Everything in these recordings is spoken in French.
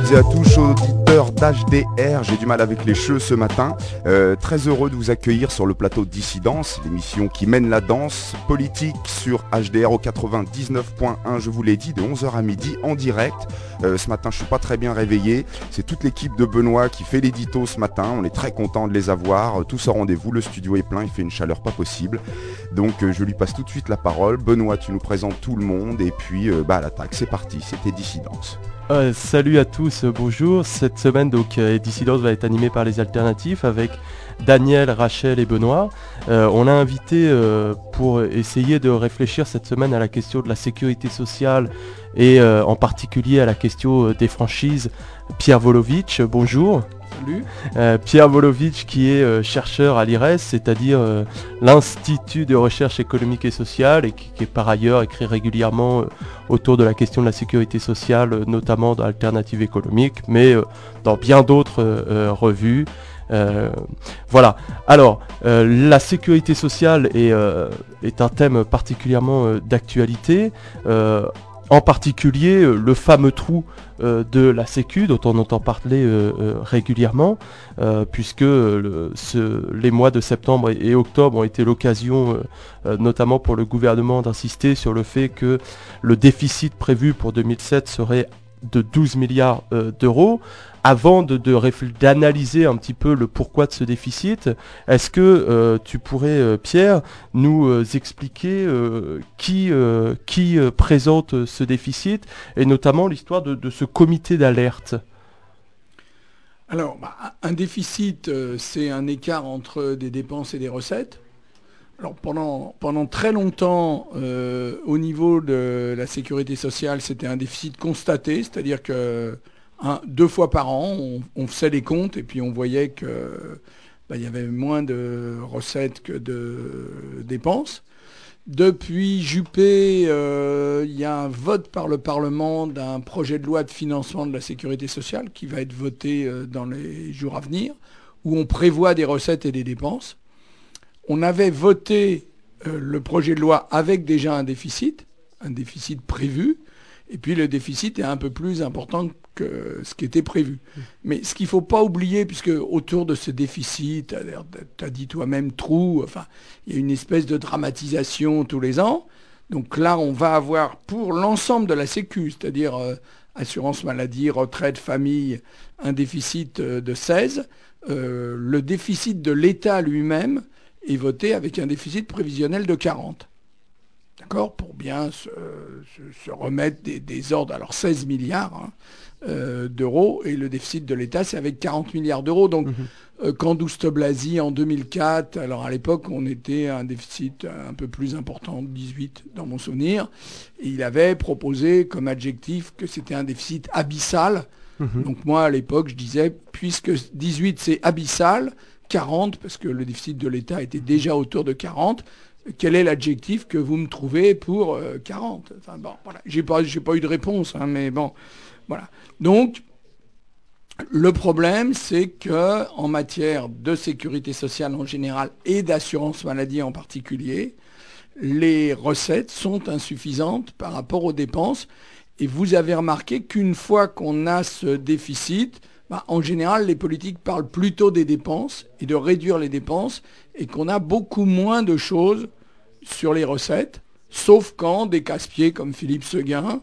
toutes et à tous, auditeurs d'HDR, j'ai du mal avec les cheveux ce matin. Très heureux de vous accueillir sur le plateau Dissidence, l'émission qui mène la danse politique sur HDR au 99.1, je vous l'ai dit, de 11h à midi en direct. Ce matin, je suis pas très bien réveillé. C'est toute l'équipe de Benoît qui fait l'édito ce matin. On est très content de les avoir. Tous au rendez-vous. Le studio est plein. Il fait une chaleur pas possible. Donc, je lui passe tout de suite la parole. Benoît, tu nous présentes tout le monde. Et puis, à l'attaque. C'est parti. C'était Dissidence. Salut à tous, bonjour. Cette semaine, donc, Dissidence va être animée par les alternatifs avec Daniel, Rachel et Benoît. On a invité pour essayer de réfléchir cette semaine à la question de la sécurité sociale et en particulier à la question des franchises, Pierre Volovitch. Bonjour. Salut. Pierre Volovitch qui est chercheur à l'IRES, c'est-à-dire l'Institut de recherche économique et sociale, et qui est par ailleurs écrit régulièrement autour de la question de la sécurité sociale, notamment dans Alternative économique, mais dans bien d'autres revues. Voilà. Alors, la sécurité sociale est un thème particulièrement d'actualité. En particulier le fameux trou de la Sécu dont on entend parler régulièrement, puisque les mois de septembre et octobre ont été l'occasion, notamment pour le gouvernement, d'insister sur le fait que le déficit prévu pour 2007 serait de 12 milliards d'euros. Avant d'analyser un petit peu le pourquoi de ce déficit, est-ce que tu pourrais, Pierre, nous expliquer qui présente ce déficit et notamment l'histoire de ce comité d'alerte ? Alors, un déficit, c'est un écart entre des dépenses et des recettes. Alors, pendant très longtemps, au niveau de la sécurité sociale, c'était un déficit constaté, c'est-à-dire que 2 fois par an, on faisait les comptes et puis on voyait que il y avait moins de recettes que de dépenses. Depuis Juppé, il y a un vote par le Parlement d'un projet de loi de financement de la sécurité sociale qui va être voté dans les jours à venir, où on prévoit des recettes et des dépenses. On avait voté le projet de loi avec déjà un déficit prévu, et puis le déficit est un peu plus important que ce qui était prévu. Mais ce qu'il ne faut pas oublier, puisque autour de ce déficit, tu as dit toi-même trou, il y a une espèce de dramatisation tous les ans. Donc là, on va avoir pour l'ensemble de la Sécu, c'est-à-dire assurance maladie, retraite, famille, un déficit de 16. Le déficit de l'État lui-même est voté avec un déficit prévisionnel de 40. D'accord ? Pour bien se remettre des ordres. Alors 16 milliards d'euros, et le déficit de l'État, c'est avec 40 milliards d'euros. Donc, quand Douste-Blazy, en 2004, alors à l'époque, on était à un déficit un peu plus important, 18 dans mon souvenir, et il avait proposé comme adjectif que c'était un déficit abyssal. Donc moi, à l'époque, je disais, puisque 18, c'est abyssal, 40, parce que le déficit de l'État était déjà autour de 40, quel est l'adjectif que vous me trouvez pour 40 ? Enfin bon, voilà. J'ai pas eu de réponse, mais bon, voilà. Donc, le problème, c'est que en matière de sécurité sociale en général et d'assurance maladie en particulier, les recettes sont insuffisantes par rapport aux dépenses. Et vous avez remarqué qu'une fois qu'on a ce déficit, en général, les politiques parlent plutôt des dépenses et de réduire les dépenses, et qu'on a beaucoup moins de choses sur les recettes, sauf quand des casse-pieds comme Philippe Séguin,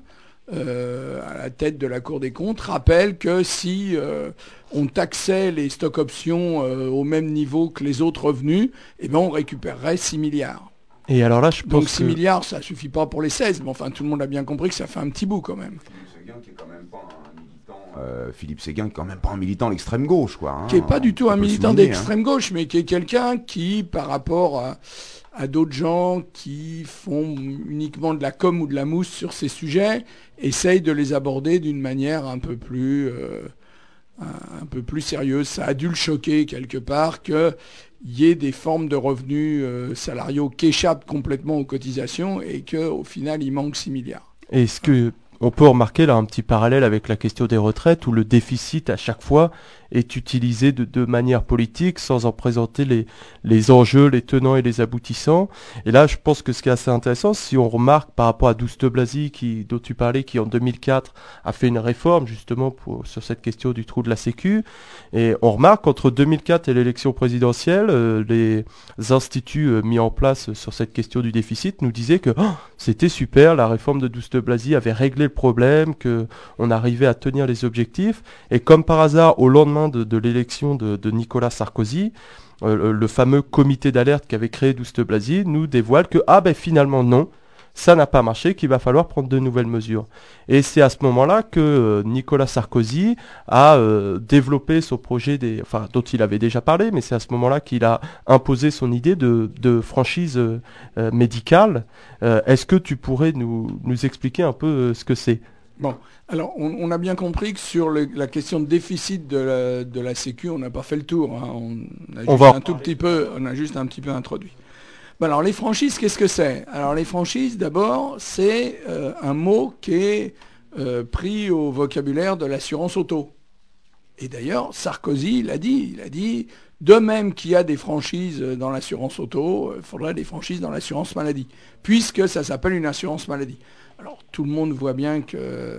à la tête de la Cour des comptes, rappellent que si on taxait les stock options au même niveau que les autres revenus, on récupérerait 6 milliards. Et alors là, je pense donc 6 milliards, ça ne suffit pas pour les 16, mais enfin tout le monde a bien compris que ça fait un petit bout quand même. Philippe Séguin qui est quand même pas un militant de l'extrême gauche, quoi. Qui n'est pas du tout un militant d'extrême gauche, mais qui est quelqu'un qui, par rapport à d'autres gens qui font uniquement de la com ou de la mousse sur ces sujets, essaye de les aborder d'une manière un peu plus sérieuse. Ça a dû le choquer quelque part qu'il y ait des formes de revenus salariaux qui échappent complètement aux cotisations et qu'au final, il manque 6 milliards. Est-ce qu'on peut remarquer là un petit parallèle avec la question des retraites où le déficit à chaque fois est utilisé de manière politique sans en présenter les enjeux, les tenants et les aboutissants. Et là, je pense que ce qui est assez intéressant, si on remarque par rapport à Douste Blazy, dont tu parlais, qui en 2004 a fait une réforme justement sur cette question du trou de la Sécu, et on remarque qu'entre 2004 et l'élection présidentielle, les instituts mis en place sur cette question du déficit nous disaient que c'était super, la réforme de Douste Blazy avait réglé le problème, qu'on arrivait à tenir les objectifs, et comme par hasard, au lendemain de l'élection de Nicolas Sarkozy, le fameux comité d'alerte qu'avait créé Douste Blazy nous dévoile que finalement non, ça n'a pas marché, qu'il va falloir prendre de nouvelles mesures. Et c'est à ce moment-là que Nicolas Sarkozy a développé son projet, dont il avait déjà parlé, mais c'est à ce moment-là qu'il a imposé son idée de franchise médicale. Est-ce que tu pourrais nous expliquer un peu ce que c'est ? Bon, alors on a bien compris que sur la question de déficit de la Sécu, on n'a pas fait le tour. Hein. On a juste un petit peu introduit. Bon, alors les franchises, qu'est-ce que c'est ? Alors les franchises, d'abord, c'est un mot qui est pris au vocabulaire de l'assurance auto. Et d'ailleurs, Sarkozy il a dit, de même qu'il y a des franchises dans l'assurance auto, il faudrait des franchises dans l'assurance maladie, puisque ça s'appelle une assurance maladie. Alors tout le monde voit bien qu'il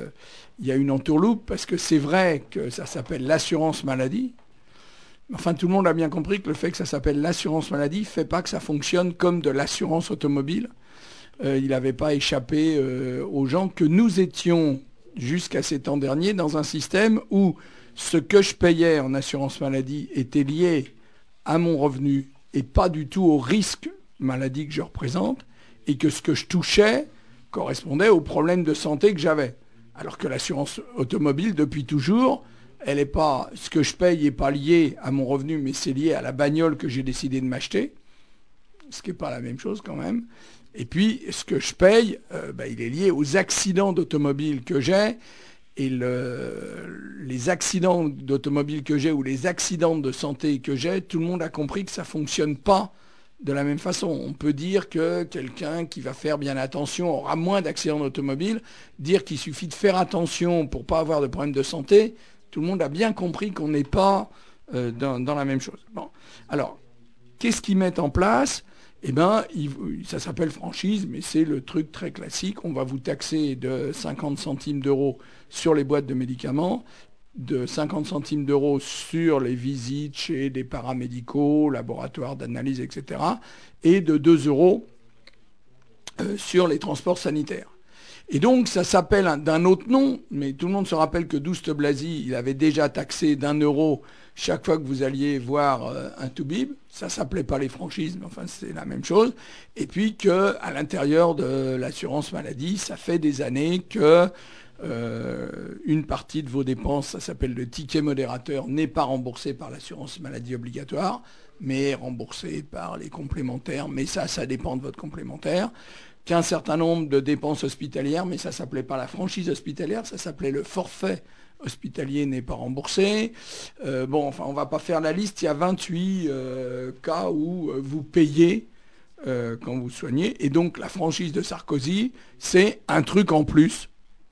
y a une entourloupe, parce que c'est vrai que ça s'appelle l'assurance maladie. Enfin, tout le monde a bien compris que le fait que ça s'appelle l'assurance maladie ne fait pas que ça fonctionne comme de l'assurance automobile. Il n'avait pas échappé aux gens que nous étions, jusqu'à ces temps derniers, dans un système où ce que je payais en assurance maladie était lié à mon revenu et pas du tout au risque maladie que je représente, et que ce que je touchais correspondait aux problèmes de santé que j'avais. Alors que l'assurance automobile, depuis toujours, ce que je paye n'est pas lié à mon revenu, mais c'est lié à la bagnole que j'ai décidé de m'acheter, ce qui n'est pas la même chose quand même. Et puis, ce que je paye, il est lié aux accidents d'automobile que j'ai, et les accidents d'automobile que j'ai ou les accidents de santé que j'ai, tout le monde a compris que ça ne fonctionne pas de la même façon. On peut dire que quelqu'un qui va faire bien attention aura moins d'accidents d'automobile, dire qu'il suffit de faire attention pour ne pas avoir de problème de santé. Tout le monde a bien compris qu'on n'est pas dans la même chose. Bon. Alors, qu'est-ce qu'ils mettent en place ? Ça s'appelle franchise, mais c'est le truc très classique. On va vous taxer de 50 centimes d'euros sur les boîtes de médicaments, de 50 centimes d'euros sur les visites chez des paramédicaux, laboratoires d'analyse, etc., et de 2 euros sur les transports sanitaires. Et donc, ça s'appelle d'un autre nom, mais tout le monde se rappelle que Douste Blazy, il avait déjà taxé d'1 euro chaque fois que vous alliez voir un Toubib. Ça s'appelait pas les franchises, mais enfin, c'est la même chose. Et puis qu'à l'intérieur de l'assurance maladie, ça fait des années que une partie de vos dépenses, ça s'appelle le ticket modérateur, n'est pas remboursé par l'assurance maladie obligatoire, mais remboursé par les complémentaires. Mais ça dépend de votre complémentaire. Qu'un certain nombre de dépenses hospitalières, mais ça ne s'appelait pas la franchise hospitalière, ça s'appelait le forfait hospitalier n'est pas remboursé. On ne va pas faire la liste, il y a 28 cas où vous payez quand vous soignez. Et donc la franchise de Sarkozy, c'est un truc en plus.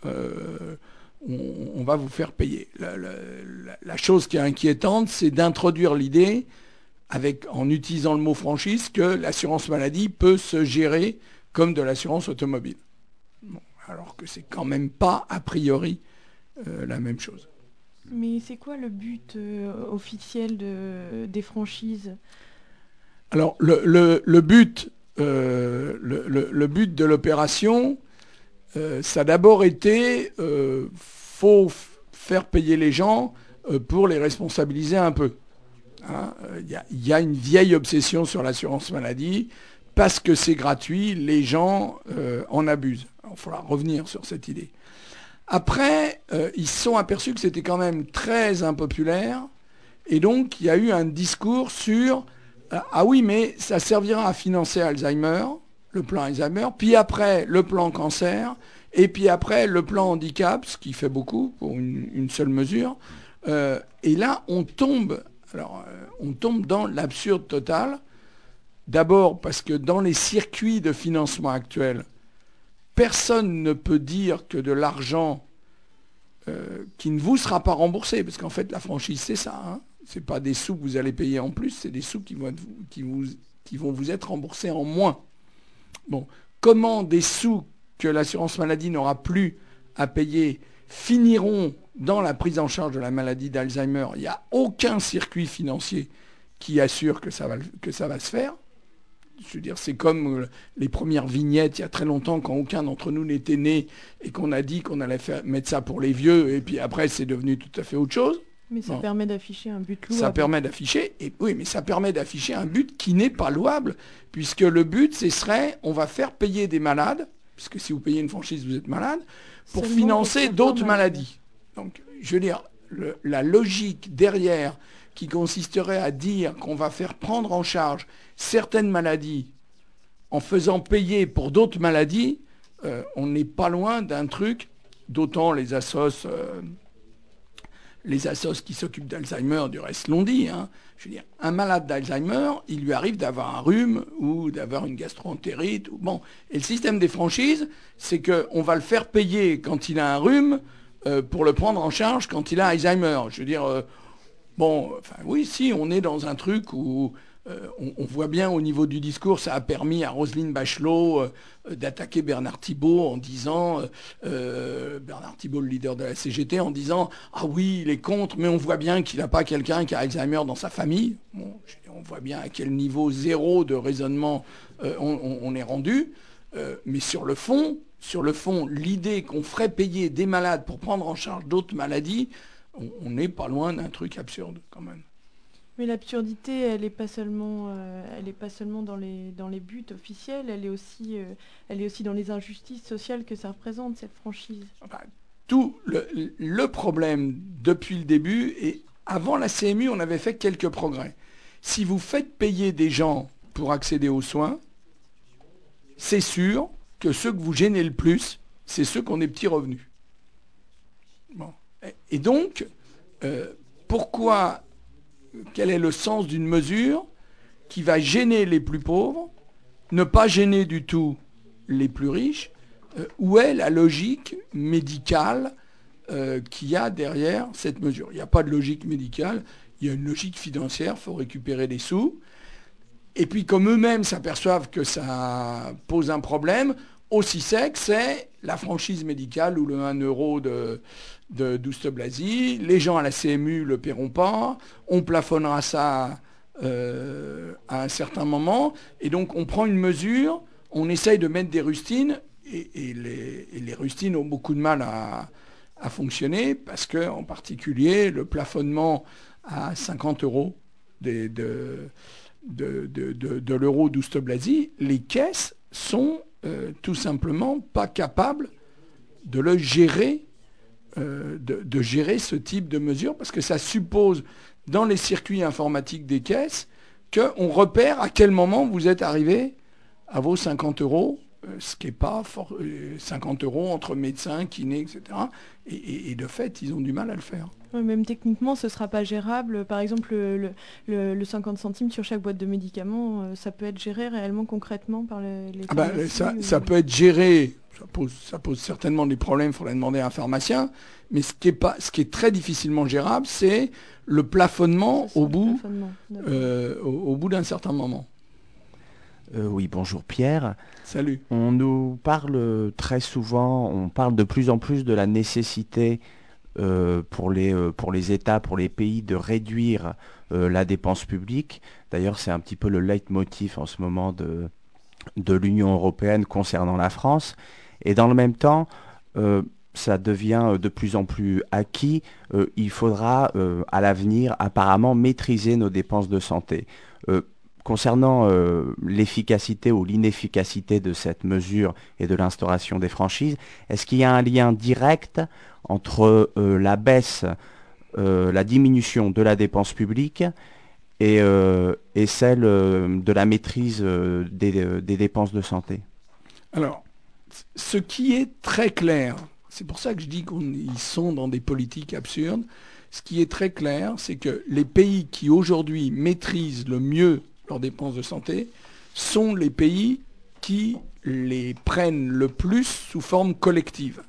On va vous faire payer. La chose qui est inquiétante, c'est d'introduire l'idée, en utilisant le mot franchise, que l'assurance maladie peut se gérer comme de l'assurance automobile. Bon, alors que c'est quand même pas, a priori, la même chose. Mais c'est quoi le but officiel des franchises ? Alors, le but de l'opération, ça a d'abord été, faut faire payer les gens pour les responsabiliser un peu. Il y a une vieille obsession sur l'assurance maladie. Parce que c'est gratuit, les gens en abusent. Il faudra revenir sur cette idée. Après, ils se sont aperçus que c'était quand même très impopulaire. Et donc, il y a eu un discours sur ah oui, mais ça servira à financer Alzheimer, le plan Alzheimer, puis après, le plan cancer, et puis après, le plan handicap, ce qui fait beaucoup pour une seule mesure. Et là, on tombe dans l'absurde total. D'abord parce que dans les circuits de financement actuels, personne ne peut dire que de l'argent qui ne vous sera pas remboursé, parce qu'en fait la franchise c'est ça, hein. C'est pas des sous que vous allez payer en plus, c'est des sous qui vont vous être remboursés en moins. Bon, comment des sous que l'assurance maladie n'aura plus à payer finiront dans la prise en charge de la maladie d'Alzheimer? Il n'y a aucun circuit financier qui assure que ça va se faire. Je veux dire, c'est comme les premières vignettes il y a très longtemps, quand aucun d'entre nous n'était né et qu'on a dit qu'on allait mettre ça pour les vieux, et puis après c'est devenu tout à fait autre chose. Mais ça permet d'afficher un but louable. Ça permet d'afficher, oui, mais ça permet d'afficher un but qui n'est pas louable, puisque le but, ce serait, on va faire payer des malades, puisque si vous payez une franchise, vous êtes malade, pour financer d'autres maladies. Donc, je veux dire, la logique derrière, qui consisterait à dire qu'on va faire prendre en charge certaines maladies en faisant payer pour d'autres maladies, on n'est pas loin d'un truc, d'autant les assos qui s'occupent d'Alzheimer, du reste l'ont dit, hein. Je veux dire, un malade d'Alzheimer, il lui arrive d'avoir un rhume ou d'avoir une gastro-entérite. Bon. Et le système des franchises, c'est qu'on va le faire payer quand il a un rhume pour le prendre en charge quand il a Alzheimer. Je veux dire, oui, si, on est dans un truc où on voit bien au niveau du discours, ça a permis à Roselyne Bachelot d'attaquer Bernard Thibault en disant, Bernard Thibault, le leader de la CGT, en disant « Ah oui, il est contre, mais on voit bien qu'il n'a pas quelqu'un qui a Alzheimer dans sa famille. » Bon, on voit bien à quel niveau zéro de raisonnement on est rendu. Mais sur le fond, l'idée qu'on ferait payer des malades pour prendre en charge d'autres maladies, on n'est pas loin d'un truc absurde quand même. Mais l'absurdité, elle n'est pas seulement dans les buts officiels, elle est aussi dans les injustices sociales que ça représente, cette franchise. Enfin, tout le problème depuis le début, et avant la CMU, on avait fait quelques progrès. Si vous faites payer des gens pour accéder aux soins, c'est sûr que ceux que vous gênez le plus, c'est ceux qui ont des petits revenus. Bon. Et donc, quel est le sens d'une mesure qui va gêner les plus pauvres, ne pas gêner du tout les plus riches? Où est la logique médicale qu'il y a derrière cette mesure? Il n'y a pas de logique médicale, il y a une logique financière, il faut récupérer des sous. Et puis comme eux-mêmes s'aperçoivent que ça pose un problème, aussi sec, c'est la franchise médicale ou le 1 euro de Douste-Blazy. Les gens à la CMU ne le paieront pas. On plafonnera ça à un certain moment. Et donc on prend une mesure, on essaye de mettre des rustines, et les rustines ont beaucoup de mal à fonctionner, parce que en particulier le plafonnement à 50 euros de l'euro Douste-Blazy, les caisses sont tout simplement pas capable de le gérer, de gérer ce type de mesure, parce que ça suppose dans les circuits informatiques des caisses qu'on repère à quel moment vous êtes arrivé à vos 50 euros, ce qui n'est pas 50 euros entre médecins, kinés, etc. Et de fait, ils ont du mal à le faire. Ouais, même techniquement, ce ne sera pas gérable. Par exemple, le 50 centimes sur chaque boîte de médicaments, ça peut être géré réellement, concrètement par les pharmacies, ça peut être géré, ça pose certainement des problèmes, il faudrait demander à un pharmacien, mais ce qui est très difficilement gérable, c'est le plafonnement au bout d'un certain moment. Oui, bonjour Pierre. Salut. On nous parle très souvent, on parle de plus en plus de la nécessité pour les États, pour les pays, de réduire la dépense publique. D'ailleurs, c'est un petit peu le leitmotiv en ce moment de l'Union européenne concernant la France. Et dans le même temps, ça devient de plus en plus acquis. Il faudra à l'avenir apparemment maîtriser nos dépenses de santé. Concernant l'efficacité ou l'inefficacité de cette mesure et de l'instauration des franchises, est-ce qu'il y a un lien direct entre la baisse, la diminution de la dépense publique et celle de la maîtrise des dépenses de santé? Alors, ce qui est très clair, c'est pour ça que je dis qu'ils sont dans des politiques absurdes, ce qui est très clair, c'est que les pays qui aujourd'hui maîtrisent le mieux leurs dépenses de santé sont les pays qui les prennent le plus sous forme collective.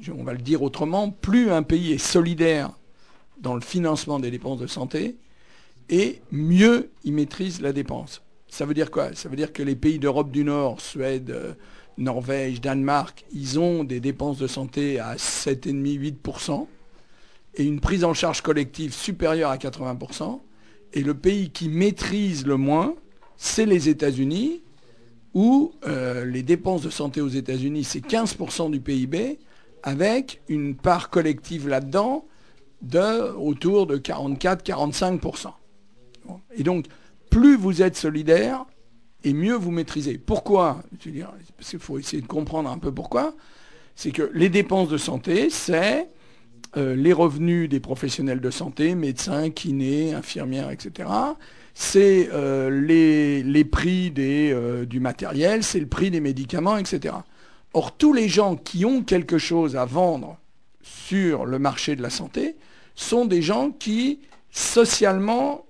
on va le dire autrement, plus un pays est solidaire dans le financement des dépenses de santé, et mieux il maîtrise la dépense. Ça veut dire quoi? Ça veut dire que les pays d'Europe du Nord, Suède, Norvège, Danemark, ils ont des dépenses de santé à 7,5-8%, et une prise en charge collective supérieure à 80%. Et le pays qui maîtrise le moins, c'est les États-Unis, où les dépenses de santé aux États-Unis, c'est 15% du PIB, avec une part collective là-dedans autour de 44-45%. Et donc, plus vous êtes solidaire, et mieux vous maîtrisez. Pourquoi? Parce qu'il faut essayer de comprendre un peu pourquoi. C'est que les dépenses de santé, c'est les revenus des professionnels de santé, médecins, kinés, infirmières, etc. C'est les prix du matériel, c'est le prix des médicaments, etc. Or, tous les gens qui ont quelque chose à vendre sur le marché de la santé sont des gens qui, socialement,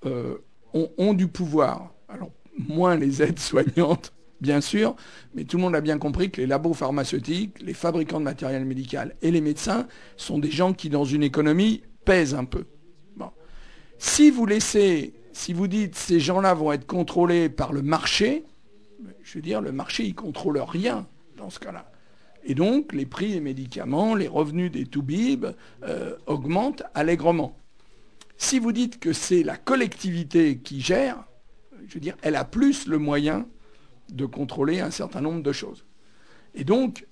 ont du pouvoir. Alors, moins les aides soignantes, bien sûr, mais tout le monde a bien compris que les labos pharmaceutiques, les fabricants de matériel médical et les médecins sont des gens qui, dans une économie, pèsent un peu. Bon. Si vous dites ces gens-là vont être contrôlés par le marché, je veux dire, le marché, il ne contrôle rien dans ce cas-là. Et donc, les prix des médicaments, les revenus des toubibs augmentent allègrement. Si vous dites que c'est la collectivité qui gère, je veux dire, elle a plus le moyen de contrôler un certain nombre de choses. Et donc,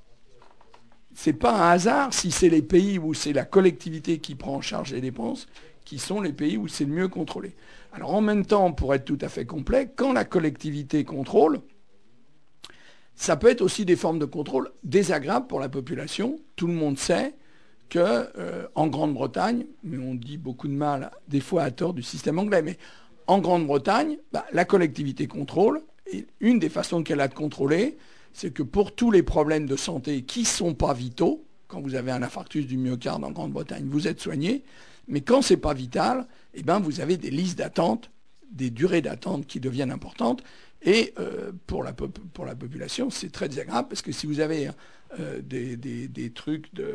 c'est pas un hasard si c'est les pays où c'est la collectivité qui prend en charge les dépenses qui sont les pays où c'est le mieux contrôlé. Alors en même temps, pour être tout à fait complet, quand la collectivité contrôle, ça peut être aussi des formes de contrôle désagréables pour la population. Tout le monde sait que en Grande-Bretagne, mais on dit beaucoup de mal, des fois à tort, du système anglais, mais en Grande-Bretagne, la collectivité contrôle, et une des façons qu'elle a de contrôler, c'est que pour tous les problèmes de santé qui ne sont pas vitaux, quand vous avez un infarctus du myocarde en Grande-Bretagne, vous êtes soigné, mais quand ce n'est pas vital, eh ben, vous avez des listes d'attente, des durées d'attente qui deviennent importantes, et pour la population, c'est très désagréable, parce que si vous avez des trucs de...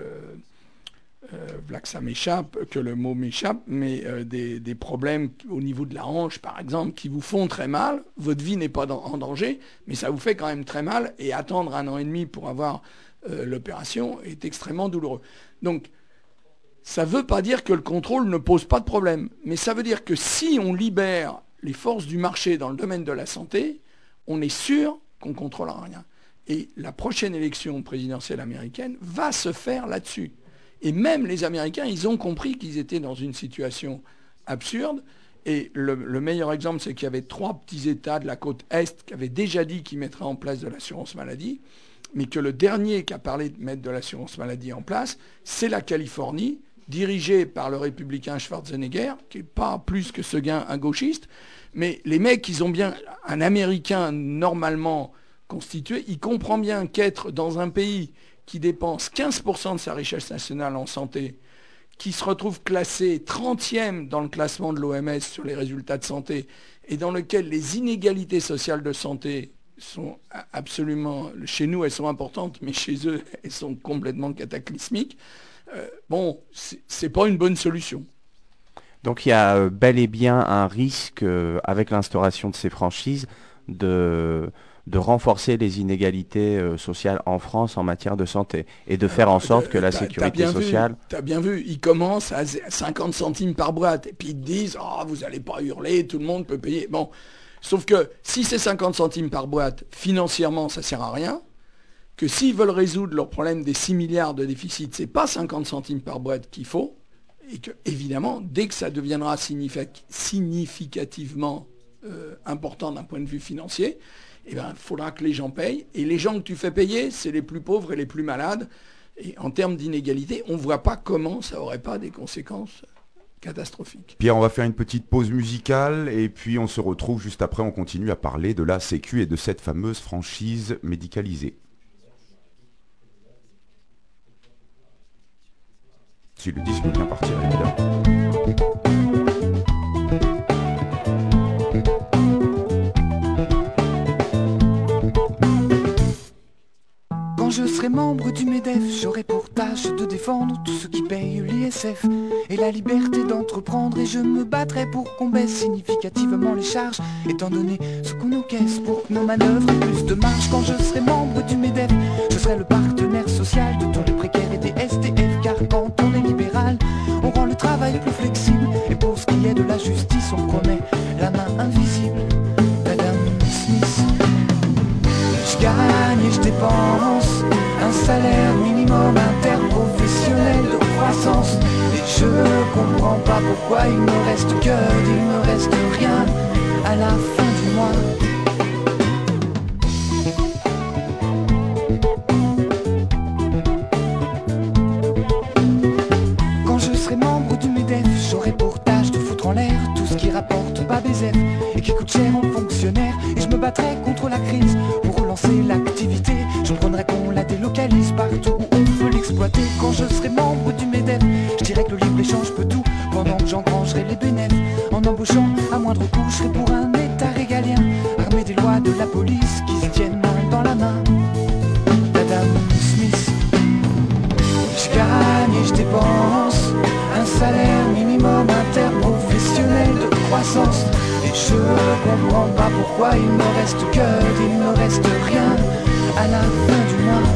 voilà que ça m'échappe, que le mot m'échappe, mais des problèmes au niveau de la hanche, par exemple, qui vous font très mal, votre vie n'est pas en danger, mais ça vous fait quand même très mal, et attendre 1 an et demi pour avoir l'opération est extrêmement douloureux. Donc, ça ne veut pas dire que le contrôle ne pose pas de problème, mais ça veut dire que si on libère les forces du marché dans le domaine de la santé, on est sûr qu'on ne contrôlera rien. Et la prochaine élection présidentielle américaine va se faire là-dessus. Et même les Américains, ils ont compris qu'ils étaient dans une situation absurde. Et le meilleur exemple, c'est qu'il y avait 3 petits États de la côte Est qui avaient déjà dit qu'ils mettraient en place de l'assurance maladie, mais que le dernier qui a parlé de mettre de l'assurance maladie en place, c'est la Californie, dirigée par le républicain Schwarzenegger, qui n'est pas plus que ce gain un gauchiste. Mais les mecs, ils ont bien un Américain normalement constitué, il comprend bien qu'être dans un pays qui dépense 15% de sa richesse nationale en santé, qui se retrouve classé 30e dans le classement de l'OMS sur les résultats de santé, et dans lequel les inégalités sociales de santé sont absolument, chez nous elles sont importantes, mais chez eux elles sont complètement cataclysmiques, c'est pas une bonne solution. Donc il y a bel et bien un risque avec l'instauration de ces franchises de renforcer les inégalités sociales en France en matière de santé et de faire en sorte que la sécurité sociale... Tu as bien vu, ils commencent à 50 centimes par boîte et puis ils te disent « vous n'allez pas hurler, tout le monde peut payer ». Bon, sauf que si c'est 50 centimes par boîte, financièrement, ça ne sert à rien. Que s'ils veulent résoudre leur problème des 6 milliards de déficit, ce n'est pas 50 centimes par boîte qu'il faut. Et que, évidemment, dès que ça deviendra significativement important d'un point de vue financier, il faudra que les gens payent. Et les gens que tu fais payer, c'est les plus pauvres et les plus malades. Et en termes d'inégalité, on ne voit pas comment ça n'aurait pas des conséquences catastrophiques. Pierre, on va faire une petite pause musicale et puis on se retrouve juste après. On continue à parler de la Sécu et de cette fameuse franchise médicalisée. Si le disque veut bien partir, évidemment. Quand je serai serais membre du MEDEF, j'aurais pour tâche de défendre tous ceux qui payent l'ISF et la liberté d'entreprendre, et je me battrais pour qu'on baisse significativement les charges, étant donné ce qu'on encaisse pour que nos manœuvres aient plus de marge. Quand je serais membre du MEDEF, je serais le partenaire social de tous les précaires et des SDF, car quand on est libéral, on rend le travail plus flexible, et pour ce qui est de la justice, on promet la main invisible d'Adam Smith. Je gagne et je dépense un salaire minimum interprofessionnel de croissance, et je comprends pas pourquoi il ne reste rien à la fin du mois. Quand je serai membre du MEDEF, j'aurai pour tâche de foutre en l'air tout ce qui rapporte pas BZF et qui coûte cher aux fonctionnaires, et je me battrai contre la crise pour relancer l'activité. Je prendrai qu'on la délocalise partout où on peut l'exploiter. Quand je serai membre du MEDEF, je dirais que le libre-échange peut tout, pendant que j'engrangerai les bénéfices. En embauchant à moindre coût, je serai pour un état régalien, armé des lois de la police qui se tiennent main dans la main d'Adam Smith. Je gagne et je dépense un salaire minimum interprofessionnel de croissance, et je comprends pas pourquoi il ne reste rien à la fin du mois.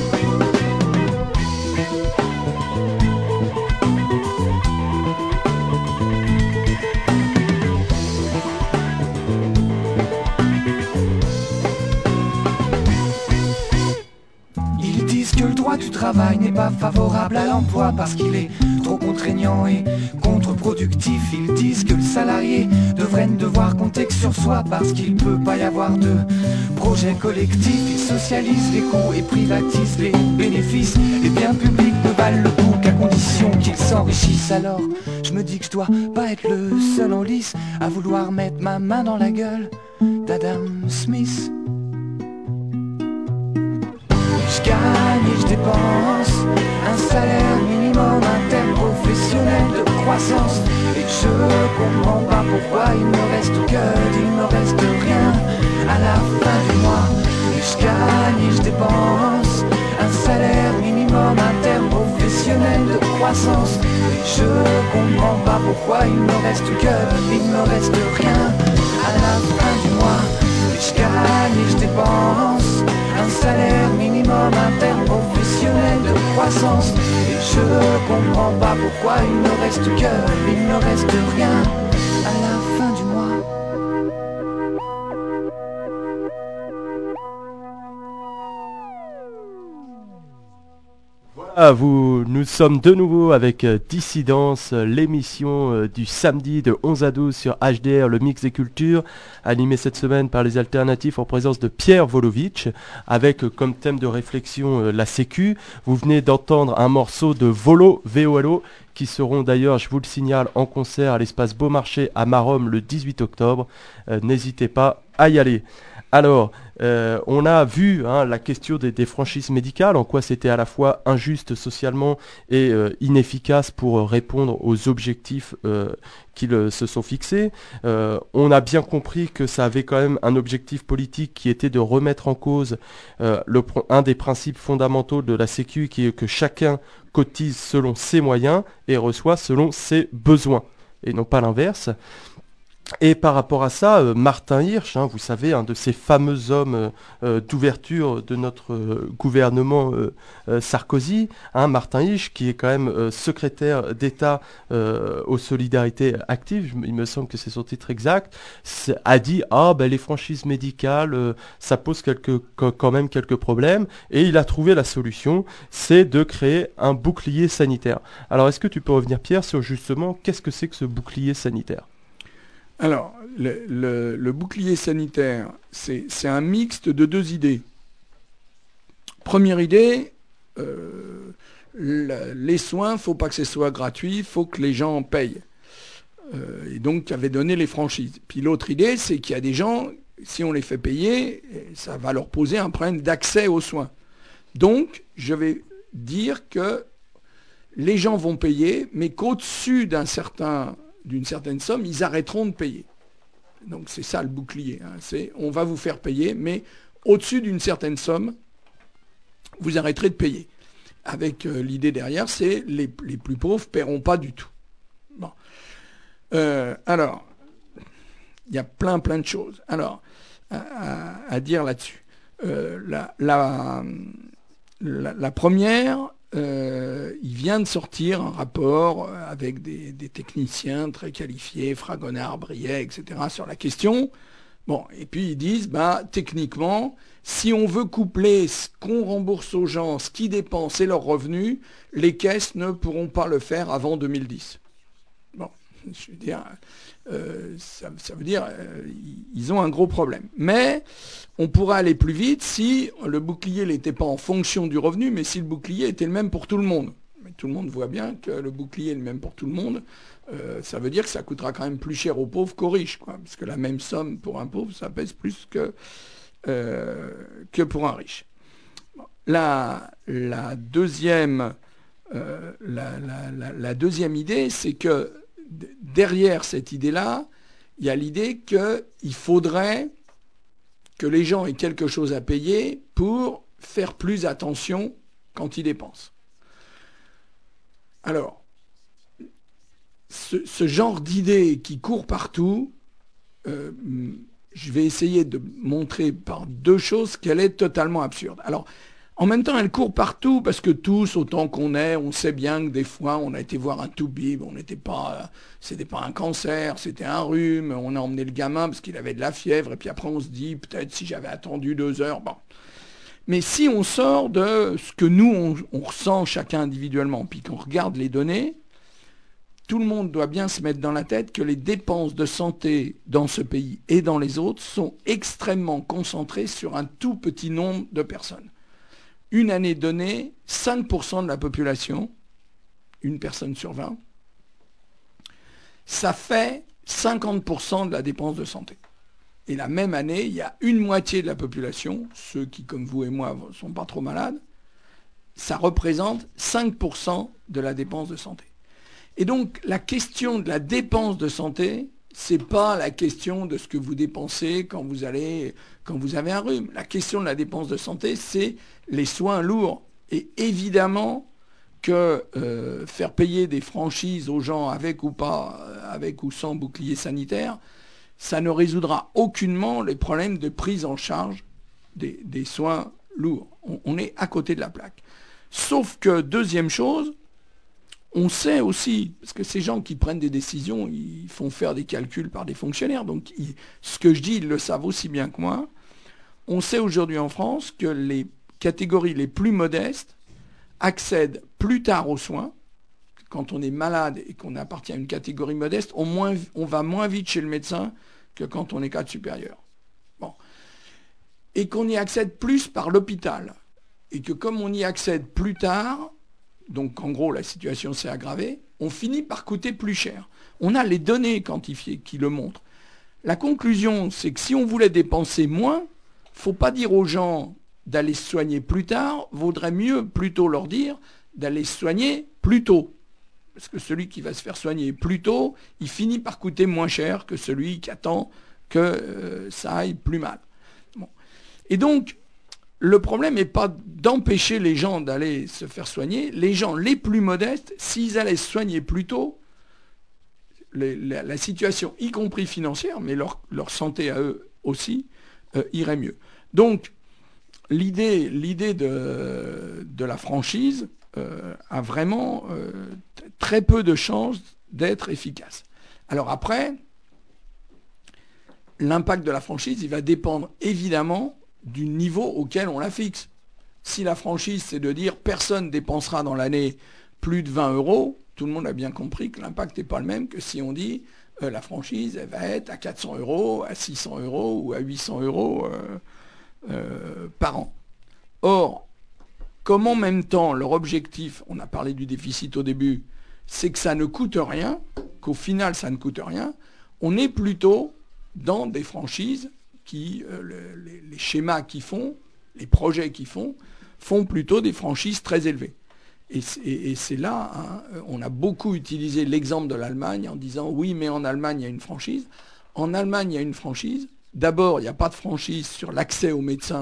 Ils disent que le droit du travail n'est pas favorable à l'emploi parce qu'il est trop contraignant et contre-productif. Ils disent que le salarié devrait ne devoir compter que sur soi parce qu'il peut pas y avoir de projet collectif. Ils socialisent les coûts et privatisent les bénéfices. Les biens publics ne valent le coup qu'à condition qu'ils s'enrichissent. Alors je me dis que je dois pas être le seul en lice à vouloir mettre ma main dans la gueule d'Adam Smith. Je gagne et je dépense un salaire minimum interprofessionnel de croissance, et je comprends pas pourquoi il ne reste rien à la fin du mois. Je gagne et je dépense un salaire minimum interprofessionnel de croissance, et je comprends pas pourquoi il ne reste rien à la fin du mois. Je gagne et je dépense un salaire minimum interprofessionnel de croissance, et je comprends pas pourquoi il ne reste rien à la fin du mois. Voilà, nous sommes de nouveau avec Dissidence, l'émission du samedi de 11 à 12 sur HDR, le mix des cultures, animé cette semaine par les alternatifs en présence de Pierre Volovitch, avec comme thème de réflexion la sécu. Vous venez d'entendre un morceau de Volo, VOLO, qui seront d'ailleurs, je vous le signale, en concert à l'espace Beaumarchais à Maromme le 18 octobre. N'hésitez pas à y aller. Alors, on a vu la question des franchises médicales, en quoi c'était à la fois injuste socialement et inefficace pour répondre aux objectifs qu'ils se sont fixés. On a bien compris que ça avait quand même un objectif politique qui était de remettre en cause un des principes fondamentaux de la Sécu, qui est que chacun cotise selon ses moyens et reçoit selon ses besoins, et non pas l'inverse. Et par rapport à ça, Martin Hirsch, vous savez, un de ces fameux hommes d'ouverture de notre gouvernement Sarkozy, Martin Hirsch, qui est quand même secrétaire d'État aux solidarités actives, il me semble que c'est son titre exact, a dit les franchises médicales, ça pose quand même quelques problèmes, et il a trouvé la solution, c'est de créer un bouclier sanitaire. Alors est-ce que tu peux revenir, Pierre, sur justement qu'est-ce que c'est que ce bouclier sanitaire ? Alors, le bouclier sanitaire, c'est un mixte de deux idées. Première idée, les soins, il ne faut pas que ce soit gratuit, il faut que les gens payent. Et donc, tu avais donné les franchises. Puis l'autre idée, c'est qu'il y a des gens, si on les fait payer, ça va leur poser un problème d'accès aux soins. Donc, je vais dire que les gens vont payer, mais qu'au-dessus d'une certaine somme, ils arrêteront de payer. Donc c'est ça le bouclier. C'est on va vous faire payer, mais au-dessus d'une certaine somme, vous arrêterez de payer. Avec l'idée derrière, c'est les plus pauvres ne paieront pas du tout. Bon. Alors, il y a plein de choses à dire là-dessus. La première, il vient de sortir un rapport avec des techniciens très qualifiés, Fragonard, Briet, etc., sur la question. Bon, et puis ils disent, techniquement, si on veut coupler ce qu'on rembourse aux gens, ce qu'ils dépensent et leurs revenus, les caisses ne pourront pas le faire avant 2010. Bon, je veux dire, ça veut dire ils ont un gros problème. Mais on pourrait aller plus vite si le bouclier n'était pas en fonction du revenu, mais si le bouclier était le même pour tout le monde. Mais tout le monde voit bien que le bouclier est le même pour tout le monde. Ça veut dire que ça coûtera quand même plus cher aux pauvres qu'aux riches, quoi, parce que la même somme pour un pauvre, ça pèse plus que pour un riche. La deuxième idée, c'est que derrière cette idée-là, il y a l'idée qu'il faudrait que les gens aient quelque chose à payer pour faire plus attention quand ils dépensent. Alors, ce genre d'idée qui court partout, je vais essayer de montrer par deux choses qu'elle est totalement absurde. Alors, en même temps, elle court partout parce que tous, autant qu'on est, on sait bien que des fois, on a été voir un toubib, c'était pas un cancer, c'était un rhume, on a emmené le gamin parce qu'il avait de la fièvre, et puis après on se dit, peut-être si j'avais attendu 2 heures, bon. Mais si on sort de ce que nous, on ressent chacun individuellement, puis qu'on regarde les données, tout le monde doit bien se mettre dans la tête que les dépenses de santé dans ce pays et dans les autres sont extrêmement concentrées sur un tout petit nombre de personnes. Une année donnée, 5% de la population, une personne sur 20, ça fait 50% de la dépense de santé. Et la même année, il y a une moitié de la population, ceux qui, comme vous et moi, ne sont pas trop malades, ça représente 5% de la dépense de santé. Et donc, la question de la dépense de santé, ce n'est pas la question de ce que vous dépensez quand vous avez un rhume. La question de la dépense de santé, c'est les soins lourds. Et évidemment que faire payer des franchises aux gens avec ou sans bouclier sanitaire, ça ne résoudra aucunement les problèmes de prise en charge des soins lourds. On est à côté de la plaque. Sauf que, deuxième chose, on sait aussi, parce que ces gens qui prennent des décisions, ils font faire des calculs par des fonctionnaires, donc ce que je dis, ils le savent aussi bien que moi. On sait aujourd'hui en France que les catégories les plus modestes accèdent plus tard aux soins. Quand on est malade et qu'on appartient à une catégorie modeste, on va moins vite chez le médecin que quand on est cadre supérieur. Bon. Et qu'on y accède plus par l'hôpital. Et que comme on y accède plus tard, donc en gros la situation s'est aggravée, on finit par coûter plus cher. On a les données quantifiées qui le montrent. La conclusion, c'est que si on voulait dépenser moins, il ne faut pas dire aux gens d'aller se soigner plus tard, vaudrait mieux plutôt leur dire d'aller se soigner plus tôt. Parce que celui qui va se faire soigner plus tôt, il finit par coûter moins cher que celui qui attend que ça aille plus mal. Bon. Et donc, le problème n'est pas d'empêcher les gens d'aller se faire soigner. Les gens les plus modestes, s'ils allaient se soigner plus tôt, la situation, y compris financière, mais leur santé à eux aussi, irait mieux. Donc, l'idée de la franchise a vraiment très peu de chances d'être efficace. Alors après, l'impact de la franchise, il va dépendre évidemment du niveau auquel on la fixe. Si la franchise, c'est de dire personne ne dépensera dans l'année plus de 20 €, tout le monde a bien compris que l'impact n'est pas le même que si on dit la franchise, elle va être à 400 €, à 600 € ou à 800 € par an. Or, comme en même temps, leur objectif, on a parlé du déficit au début, c'est que ça ne coûte rien, qu'au final ça ne coûte rien, on est plutôt dans des franchises qui, les schémas qu'ils font, les projets qu'ils font plutôt des franchises très élevées. Et c'est là, on a beaucoup utilisé l'exemple de l'Allemagne en disant oui, mais en Allemagne, il y a une franchise. En Allemagne, il y a une franchise. D'abord, il n'y a pas de franchise sur l'accès aux médecins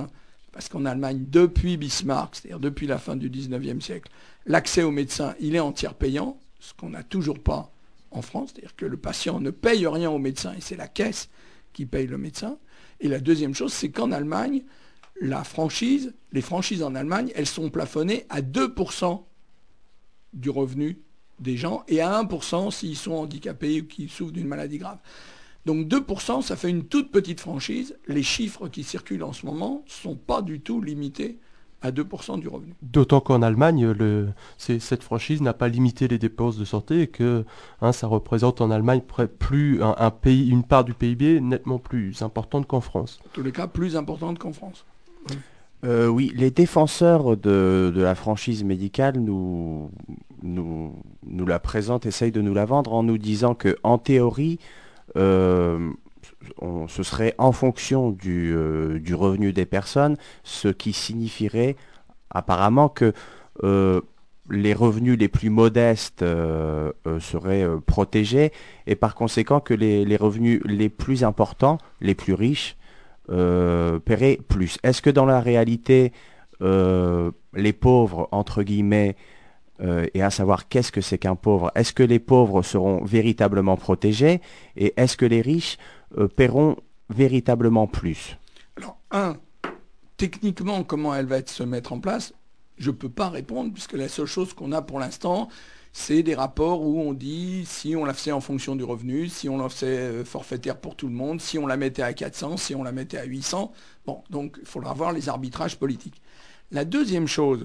parce qu'en Allemagne, depuis Bismarck, c'est-à-dire depuis la fin du 19e siècle, l'accès aux médecins, il est en tiers payant, ce qu'on n'a toujours pas en France, c'est-à-dire que le patient ne paye rien au médecin et c'est la caisse qui paye le médecin. Et la deuxième chose, c'est qu'en Allemagne, les franchises en Allemagne, elles sont plafonnées à 2% du revenu des gens et à 1% s'ils sont handicapés ou qu'ils souffrent d'une maladie grave. Donc 2%, ça fait une toute petite franchise. Les chiffres qui circulent en ce moment ne sont pas du tout limités à 2% du revenu. D'autant qu'en Allemagne, cette franchise n'a pas limité les dépenses de santé et que ça représente en Allemagne une part du PIB nettement plus importante qu'en France. En tous les cas, plus importante qu'en France. Oui, les défenseurs de la franchise médicale nous la présentent, essayent de nous la vendre en nous disant qu'en théorie, ce serait en fonction du revenu des personnes, ce qui signifierait apparemment que les revenus les plus modestes seraient protégés et par conséquent que les revenus les plus importants, les plus riches, paieraient plus. Est-ce que dans la réalité, les pauvres, entre guillemets, et à savoir qu'est-ce que c'est qu'un pauvre, est-ce que les pauvres seront véritablement protégés et est-ce que les riches paieront véritablement plus? Alors, techniquement, comment elle va se mettre en place, je ne peux pas répondre puisque la seule chose qu'on a pour l'instant, c'est des rapports où on dit si on la faisait en fonction du revenu, si on la faisait forfaitaire pour tout le monde, si on la mettait à 400, si on la mettait à 800. Bon, donc il faudra voir les arbitrages politiques. La deuxième chose,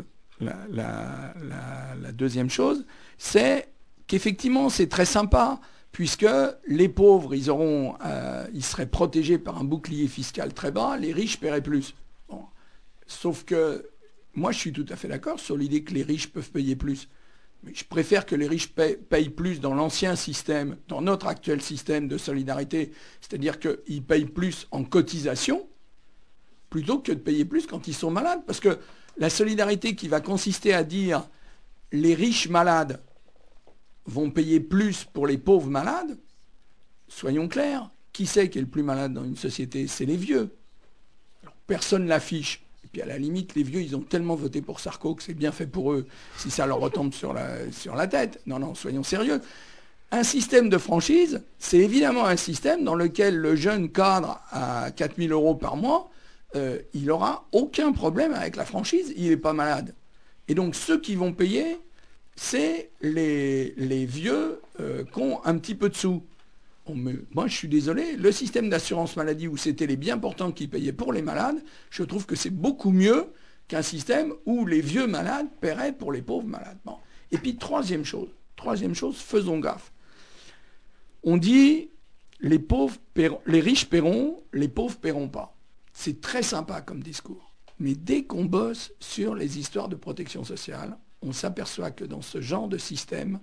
la deuxième chose, c'est qu'effectivement c'est très sympa puisque les pauvres, ils seraient protégés par un bouclier fiscal très bas, les riches paieraient plus. Bon. Sauf que moi je suis tout à fait d'accord sur l'idée que les riches peuvent payer plus. Mais je préfère que les riches payent plus dans l'ancien système, dans notre actuel système de solidarité, c'est-à-dire qu'ils payent plus en cotisation, plutôt que de payer plus quand ils sont malades. Parce que la solidarité qui va consister à dire les riches malades vont payer plus pour les pauvres malades, soyons clairs, qui c'est qui est le plus malade dans une société? C'est les vieux. Alors, personne ne l'affiche. Et puis à la limite, les vieux, ils ont tellement voté pour Sarko que c'est bien fait pour eux, si ça leur retombe sur la tête. Non, soyons sérieux. Un système de franchise, c'est évidemment un système dans lequel le jeune cadre à 4 000 € par mois, il n'aura aucun problème avec la franchise, il n'est pas malade. Et donc ceux qui vont payer, c'est les vieux qui ont un petit peu de sous. Moi, je suis désolé, le système d'assurance maladie où c'était les bien portants qui payaient pour les malades, je trouve que c'est beaucoup mieux qu'un système où les vieux malades paieraient pour les pauvres malades. Bon. Et puis, troisième chose, faisons gaffe. On dit, les riches paieront, les pauvres paieront pas. C'est très sympa comme discours. Mais dès qu'on bosse sur les histoires de protection sociale, on s'aperçoit que dans ce genre de système,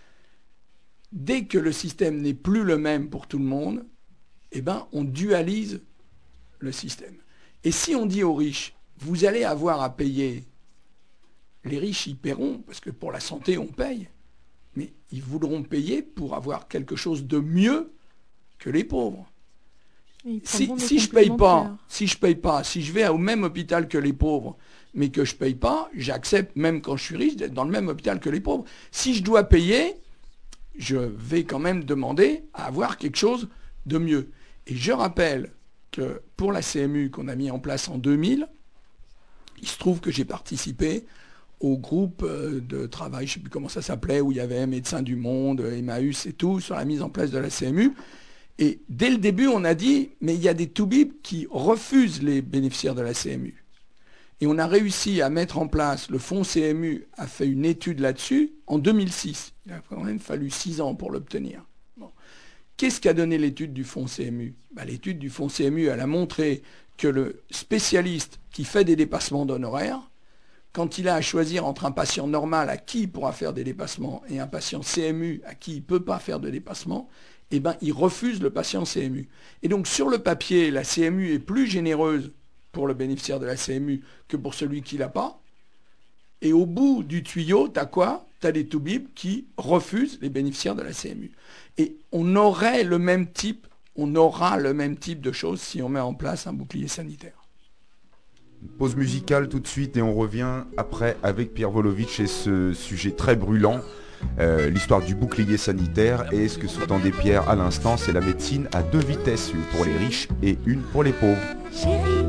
dès que le système n'est plus le même pour tout le monde, on dualise le système. Et si on dit aux riches, vous allez avoir à payer, les riches y paieront, parce que pour la santé on paye, mais ils voudront payer pour avoir quelque chose de mieux que les pauvres. Si je paye pas, si je vais au même hôpital que les pauvres, mais que je paye pas, j'accepte, même quand je suis riche, d'être dans le même hôpital que les pauvres. Si je dois payer, je vais quand même demander à avoir quelque chose de mieux. Et je rappelle que pour la CMU qu'on a mis en place en 2000, il se trouve que j'ai participé au groupe de travail, je ne sais plus comment ça s'appelait, où il y avait Médecins du Monde, Emmaüs et tout, sur la mise en place de la CMU. Et dès le début, on a dit, mais il y a des toubibs qui refusent les bénéficiaires de la CMU. Et on a réussi à mettre en place, le fonds CMU a fait une étude là-dessus en 2006. Il a quand même fallu 6 ans pour l'obtenir. Bon. Qu'est-ce qu'a donné l'étude du fonds CMU? L'étude du fonds CMU, elle a montré que le spécialiste qui fait des dépassements d'honoraires, quand il a à choisir entre un patient normal à qui il pourra faire des dépassements et un patient CMU à qui il ne peut pas faire de dépassement, il refuse le patient CMU. Et donc sur le papier, la CMU est plus généreuse pour le bénéficiaire de la CMU que pour celui qui ne l'a pas. Et au bout du tuyau, tu as quoi? Tu as des toubibs qui refusent les bénéficiaires de la CMU. Et on aura le même type de choses si on met en place un bouclier sanitaire. Pause musicale tout de suite et on revient après avec Pierre Volovitch et ce sujet très brûlant, l'histoire du bouclier sanitaire et ce que sous-tendait Pierre à l'instant, c'est la médecine à 2 vitesses, une pour les riches et une pour les pauvres. Chérie.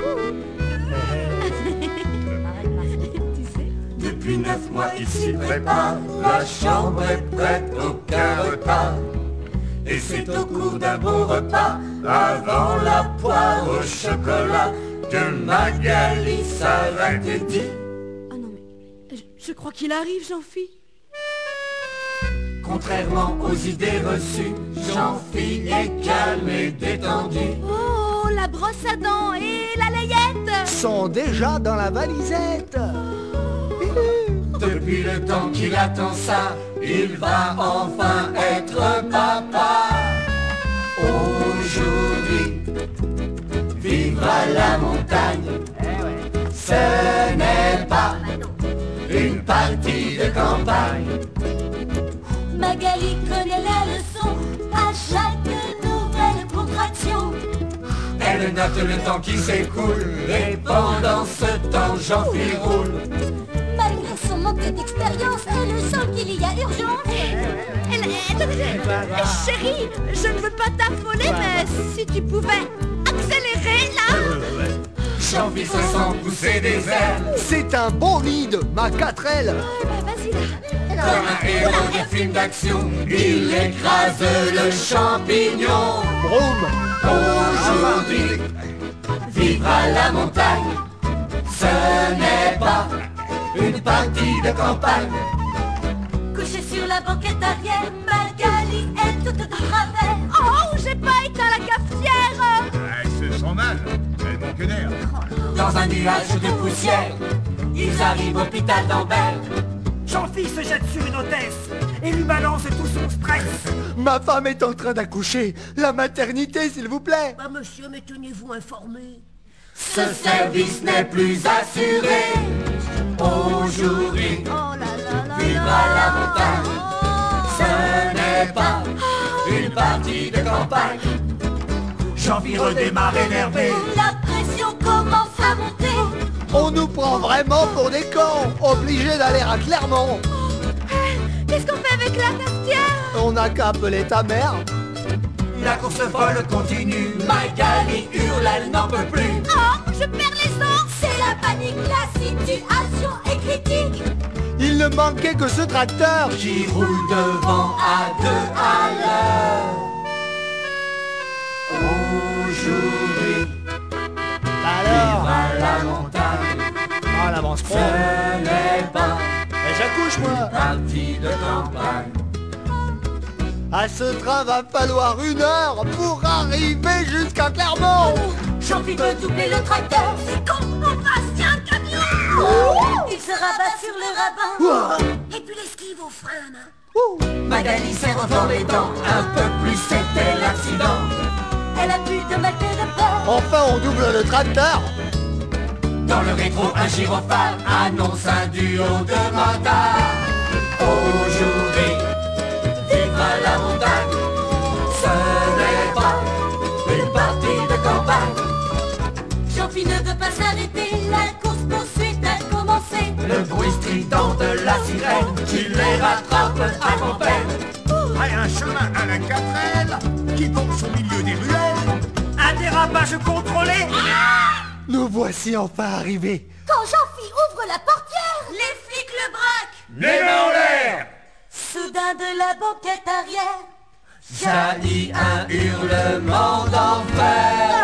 Depuis 9 mois il s'y prépare, la chambre est prête, aucun retard. Et c'est au cours d'un bon repas, avant la poire au chocolat, que Magali s'arrête et dit: Oh non mais, je crois qu'il arrive, Jean-Phi. Contrairement aux idées reçues, Jean-Phi est calme et détendu. Oh, la brosse à dents et la layette sont déjà dans la valisette. Depuis le temps qu'il attend ça, il va enfin être papa. Aujourd'hui, vivre à la montagne, ce n'est pas une partie de campagne. Magali connaît la leçon à chaque nouvelle contraction. Elle note le temps qui s'écoule et pendant ce temps Jean-Phi roule. Malgré son manque d'expérience, elle sent qu'il y a urgence. Chérie, je ne veux pas t'affoler, mais si tu pouvais accélérer là. Jean-Phi se sent pousser des ailes. C'est un bon nid de ma 4L. Vas-y là. Comme un héros de film d'action, il écrase le champignon. Broum. Aujourd'hui, vivre à la montagne, ce n'est pas une partie de campagne. Couchée sur la banquette arrière, Magali est toute de travers. Oh, j'ai pas éteint la cafetière. Se sent mal, elle manque d'air. Dans un nuage de poussière, ils arrivent au hôpital d'Ambert. Jean-Phi se jette sur une hôtesse et lui balance tout son stress. Ma femme est en train d'accoucher. La maternité, s'il vous plaît. Bah monsieur, mais tenez-vous informé. Ce service n'est plus assuré. Aujourd'hui, vivre à la montagne, ce n'est pas une partie de campagne. Jean-Phi redémarre énervé. La pression commence à monter. On nous prend vraiment pour des cons, obligés d'aller à Clermont. Qu'est-ce qu'on fait avec la cafetière? On n'a qu'à appeler ta mère. La course folle continue, Magali hurle, elle n'en peut plus. Oh, je perds les sens. C'est la panique, la situation est critique. Il ne manquait que ce tracteur qui roule devant à 2 à l'heure. Aujourd'hui, alors, vivre à la montagne, oh, l'avance ce trop. n'est pas J'accouche moi. une partie de campagne. À ce train va falloir 1 heure pour arriver jusqu'à Clermont. Jean-Phi veut doubler le tracteur. C'est con, on passe un camion. Il se rabat sur le rabat. Et puis l'esquive au frein. Magali serre dans les dents, un peu plus c'était l'accident. Elle a plus de mal que de peur. Enfin on double le tracteur. Dans le rétro, un gyrophare annonce un duo de motards. Aujourd'hui, vivre à la montagne, ce n'est pas une partie de campagne. Jean-Phi ne veut pas s'arrêter, la course poursuite a commencé. Le bruit strident de la sirène qui les rattrape à grand-peine. Un chemin à la 4L qui fonce au milieu des ruelles. Un dérapage contrôlé. Nous voici enfin arrivés. Quand Jean-Phi ouvre la portière, les flics le braquent. Les mains en l'air. Soudain de la banquette arrière jaillit un hurlement d'enfer.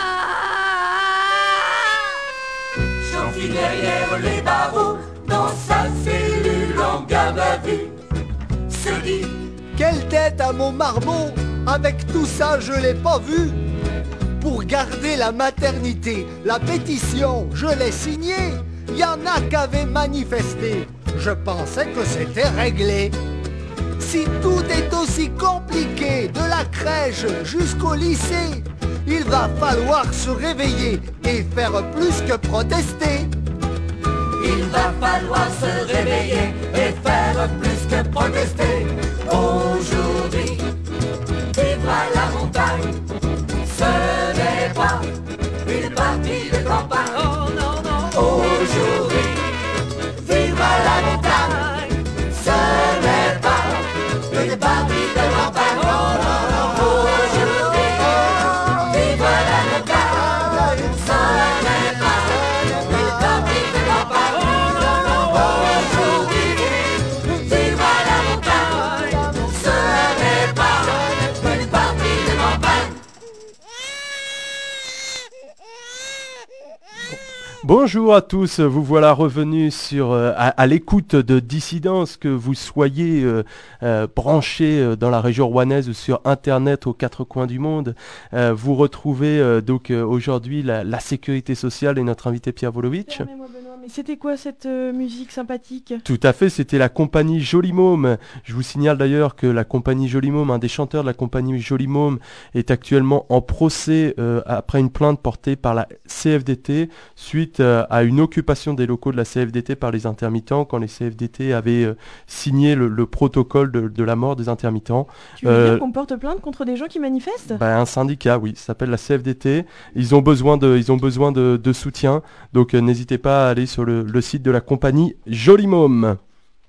Jean-Phi derrière les barreaux, dans sa cellule en garde à vue, se dit: quelle tête à mon marmot. Avec tout ça je l'ai pas vu. Pour garder la maternité, la pétition, je l'ai signée. Y en a qui avaient manifesté. Je pensais que c'était réglé. Si tout est aussi compliqué, de la crèche jusqu'au lycée, il va falloir se réveiller et faire plus que protester. Il va falloir se réveiller et faire plus que protester. Aujourd'hui, vivre à la montagne, ce n'est pas une partie de campagne. Oh non. Bonjour à tous, vous voilà revenus à l'écoute de Dissidence, que vous soyez branchés dans la région rouennaise ou sur internet aux quatre coins du monde. Vous retrouvez donc aujourd'hui la sécurité sociale et notre invité Pierre Volovitch. Permets-moi, Benoît, mais c'était quoi cette musique sympathique ? Tout à fait, c'était la compagnie Joli Môme. Je vous signale d'ailleurs que la compagnie Joli Môme, un des chanteurs de la compagnie Joli Môme, est actuellement en procès après une plainte portée par la CFDT suite à une occupation des locaux de la CFDT par les intermittents quand les CFDT avaient signé le protocole de la mort des intermittents. Tu veux dire qu'on porte plainte contre des gens qui manifestent ? Un syndicat, oui, ça s'appelle la CFDT. Ils ont besoin de soutien, donc n'hésitez pas à aller sur le site de la compagnie Joli Môme.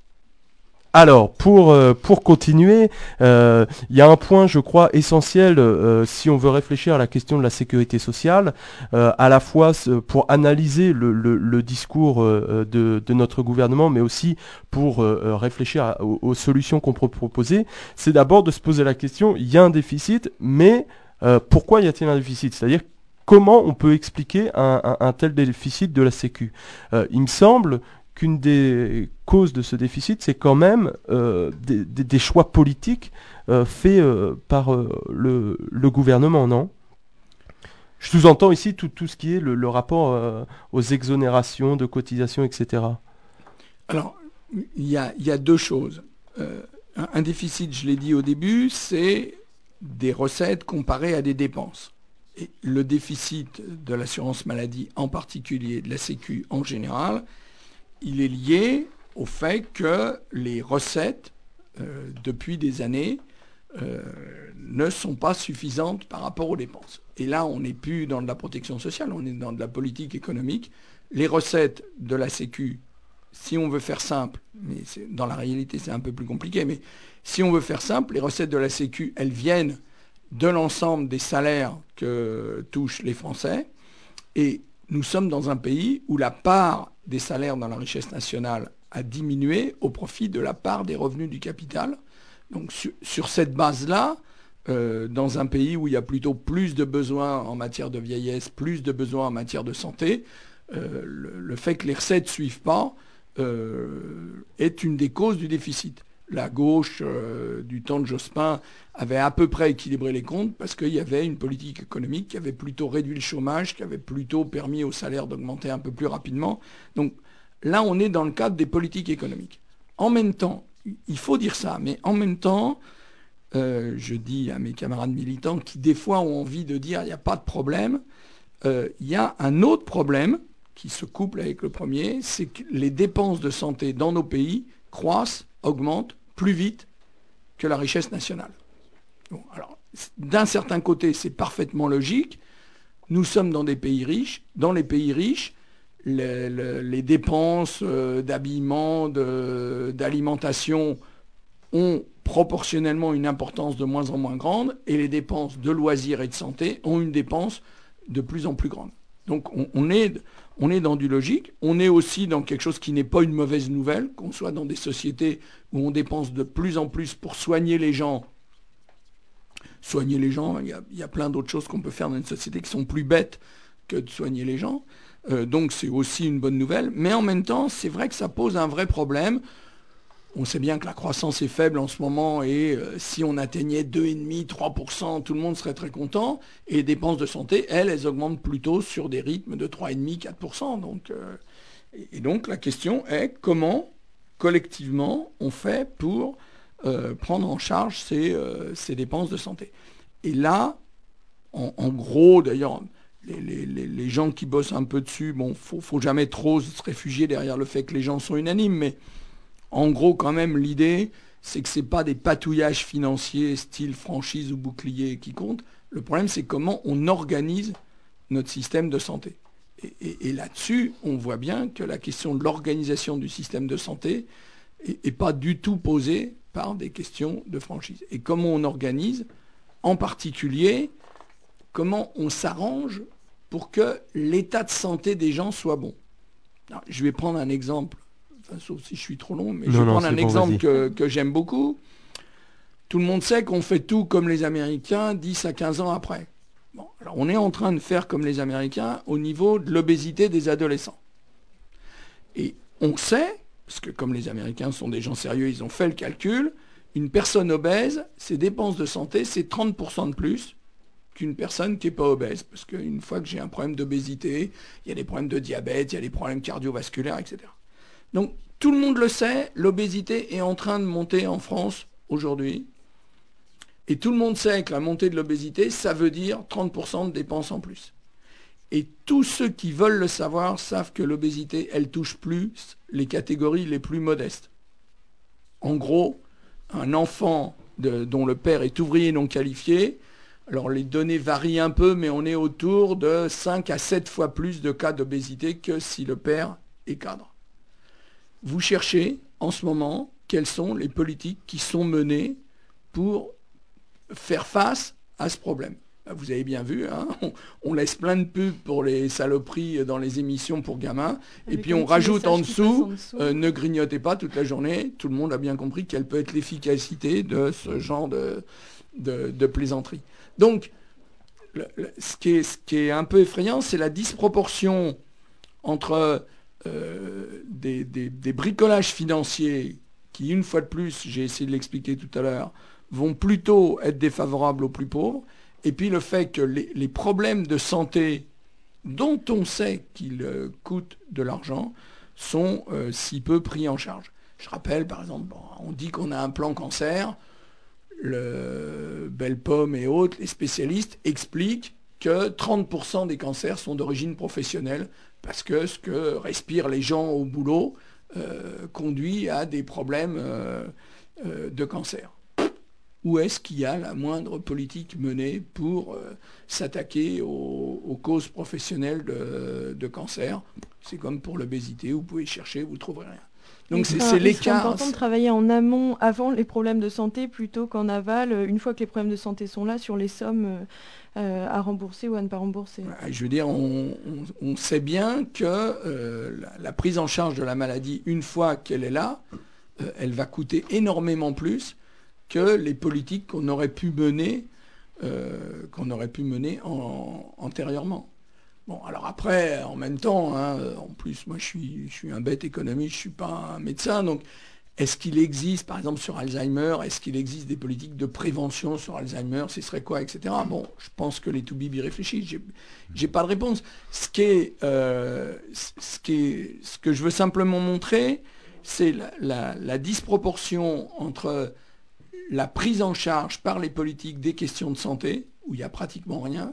Alors, pour continuer, il y a un point, je crois, essentiel si on veut réfléchir à la question de la sécurité sociale, à la fois pour analyser le discours de notre gouvernement, mais aussi pour réfléchir aux solutions qu'on peut proposer, c'est d'abord de se poser la question, il y a un déficit, mais pourquoi y a-t-il un déficit ? C'est-à-dire, comment on peut expliquer un tel déficit de la Sécu ? Il me semble qu'une des causes de ce déficit, c'est quand même des choix politiques faits par le gouvernement, non ? Je sous-entends ici tout ce qui est le rapport aux exonérations de cotisations, etc. Alors, il y a deux choses. Un déficit, je l'ai dit au début, c'est des recettes comparées à des dépenses. Et le déficit de l'assurance maladie en particulier, de la Sécu en général, il est lié au fait que les recettes, depuis des années, ne sont pas suffisantes par rapport aux dépenses. Et là, on n'est plus dans de la protection sociale, on est dans de la politique économique. Les recettes de la Sécu, si on veut faire simple, mais dans la réalité c'est un peu plus compliqué, mais si on veut faire simple, les recettes de la Sécu, elles viennent de l'ensemble des salaires que touchent les Français. Et nous sommes dans un pays où la part des salaires dans la richesse nationale a diminué au profit de la part des revenus du capital. Donc sur cette base-là, dans un pays où il y a plutôt plus de besoins en matière de vieillesse, plus de besoins en matière de santé, le fait que les recettes ne suivent pas est une des causes du déficit. La gauche du temps de Jospin avait à peu près équilibré les comptes parce qu'il y avait une politique économique qui avait plutôt réduit le chômage, qui avait plutôt permis aux salaires d'augmenter un peu plus rapidement. Donc là, on est dans le cadre des politiques économiques. En même temps, il faut dire ça, mais en même temps, je dis à mes camarades militants qui des fois ont envie de dire il n'y a pas de problème, il y a un autre problème qui se couple avec le premier, c'est que les dépenses de santé dans nos pays croissent, augmentent plus vite que la richesse nationale. Bon, alors, d'un certain côté, c'est parfaitement logique. Nous sommes dans des pays riches. Dans les pays riches, les dépenses d'habillement, d'alimentation ont proportionnellement une importance de moins en moins grande et les dépenses de loisirs et de santé ont une dépense de plus en plus grande. Donc on est dans du logique, on est aussi dans quelque chose qui n'est pas une mauvaise nouvelle, qu'on soit dans des sociétés où on dépense de plus en plus pour soigner les gens. Soigner les gens, il y a plein d'autres choses qu'on peut faire dans une société qui sont plus bêtes que de soigner les gens. Donc c'est aussi une bonne nouvelle. Mais en même temps, c'est vrai que ça pose un vrai problème. On sait bien que la croissance est faible en ce moment et si on atteignait 2,5, 3%, tout le monde serait très content. Et les dépenses de santé, elles augmentent plutôt sur des rythmes de 3,5, 4%. Donc la question est comment, collectivement, on fait pour prendre en charge ces dépenses de santé. Et là, en gros, d'ailleurs, les gens qui bossent un peu dessus, bon, faut jamais trop se réfugier derrière le fait que les gens sont unanimes, mais en gros, quand même, l'idée, c'est que ce n'est pas des patouillages financiers style franchise ou bouclier qui comptent. Le problème, c'est comment on organise notre système de santé. Et là-dessus, on voit bien que la question de l'organisation du système de santé n'est pas du tout posée par des questions de franchise. Et comment on organise, en particulier, comment on s'arrange pour que l'état de santé des gens soit bon. Alors, je vais prendre un exemple. Enfin, sauf si je suis trop long, mais je vais prendre un exemple que j'aime beaucoup. Tout le monde sait qu'on fait tout comme les Américains 10 à 15 ans après. Bon, Alors on est en train de faire comme les Américains au niveau de l'obésité des adolescents. Et on sait, parce que comme les Américains sont des gens sérieux, ils ont fait le calcul, une personne obèse, ses dépenses de santé, c'est 30% de plus qu'une personne qui n'est pas obèse. Parce qu'une fois que j'ai un problème d'obésité, il y a des problèmes de diabète, il y a des problèmes cardiovasculaires, etc. Donc tout le monde le sait, l'obésité est en train de monter en France aujourd'hui. Et tout le monde sait que la montée de l'obésité, ça veut dire 30% de dépenses en plus. Et tous ceux qui veulent le savoir savent que l'obésité, elle touche plus les catégories les plus modestes. En gros, un enfant dont le père est ouvrier non qualifié, alors les données varient un peu, mais on est autour de 5 à 7 fois plus de cas d'obésité que si le père est cadre. Vous cherchez en ce moment quelles sont les politiques qui sont menées pour faire face à ce problème. Vous avez bien vu, hein, on laisse plein de pubs pour les saloperies dans les émissions pour gamins, et puis on rajoute en dessous, ne grignotez pas toute la journée. Tout le monde a bien compris quelle peut être l'efficacité de ce genre de plaisanterie. Donc, ce qui est un peu effrayant, c'est la disproportion entre des bricolages financiers qui, une fois de plus, j'ai essayé de l'expliquer tout à l'heure, vont plutôt être défavorables aux plus pauvres, et puis le fait que les problèmes de santé dont on sait qu'ils coûtent de l'argent sont si peu pris en charge. Je rappelle, par exemple, on dit qu'on a un plan cancer, le Belle Pomme et autres, les spécialistes expliquent que 30% des cancers sont d'origine professionnelle, parce que ce que respirent les gens au boulot conduit à des problèmes de cancer. Où est-ce qu'il y a la moindre politique menée pour s'attaquer aux causes professionnelles de cancer? C'est comme pour l'obésité, vous pouvez chercher, vous ne trouverez rien. Donc c'est l'écart. C'est important de travailler en amont, avant les problèmes de santé, plutôt qu'en aval, une fois que les problèmes de santé sont là, sur les sommes à rembourser ou à ne pas rembourser. Je veux dire, on sait bien que la prise en charge de la maladie, une fois qu'elle est là, elle va coûter énormément plus que les politiques qu'on aurait pu mener antérieurement. Bon, alors après, en même temps, hein, en plus, moi je suis un bête économiste, je ne suis pas un médecin, donc est-ce qu'il existe, par exemple sur Alzheimer, est-ce qu'il existe des politiques de prévention sur Alzheimer, ce serait quoi, etc. Bon, je pense que les Toubib y réfléchissent, j'ai pas de réponse. Ce que je veux simplement montrer, c'est la disproportion entre la prise en charge par les politiques des questions de santé, où il n'y a pratiquement rien,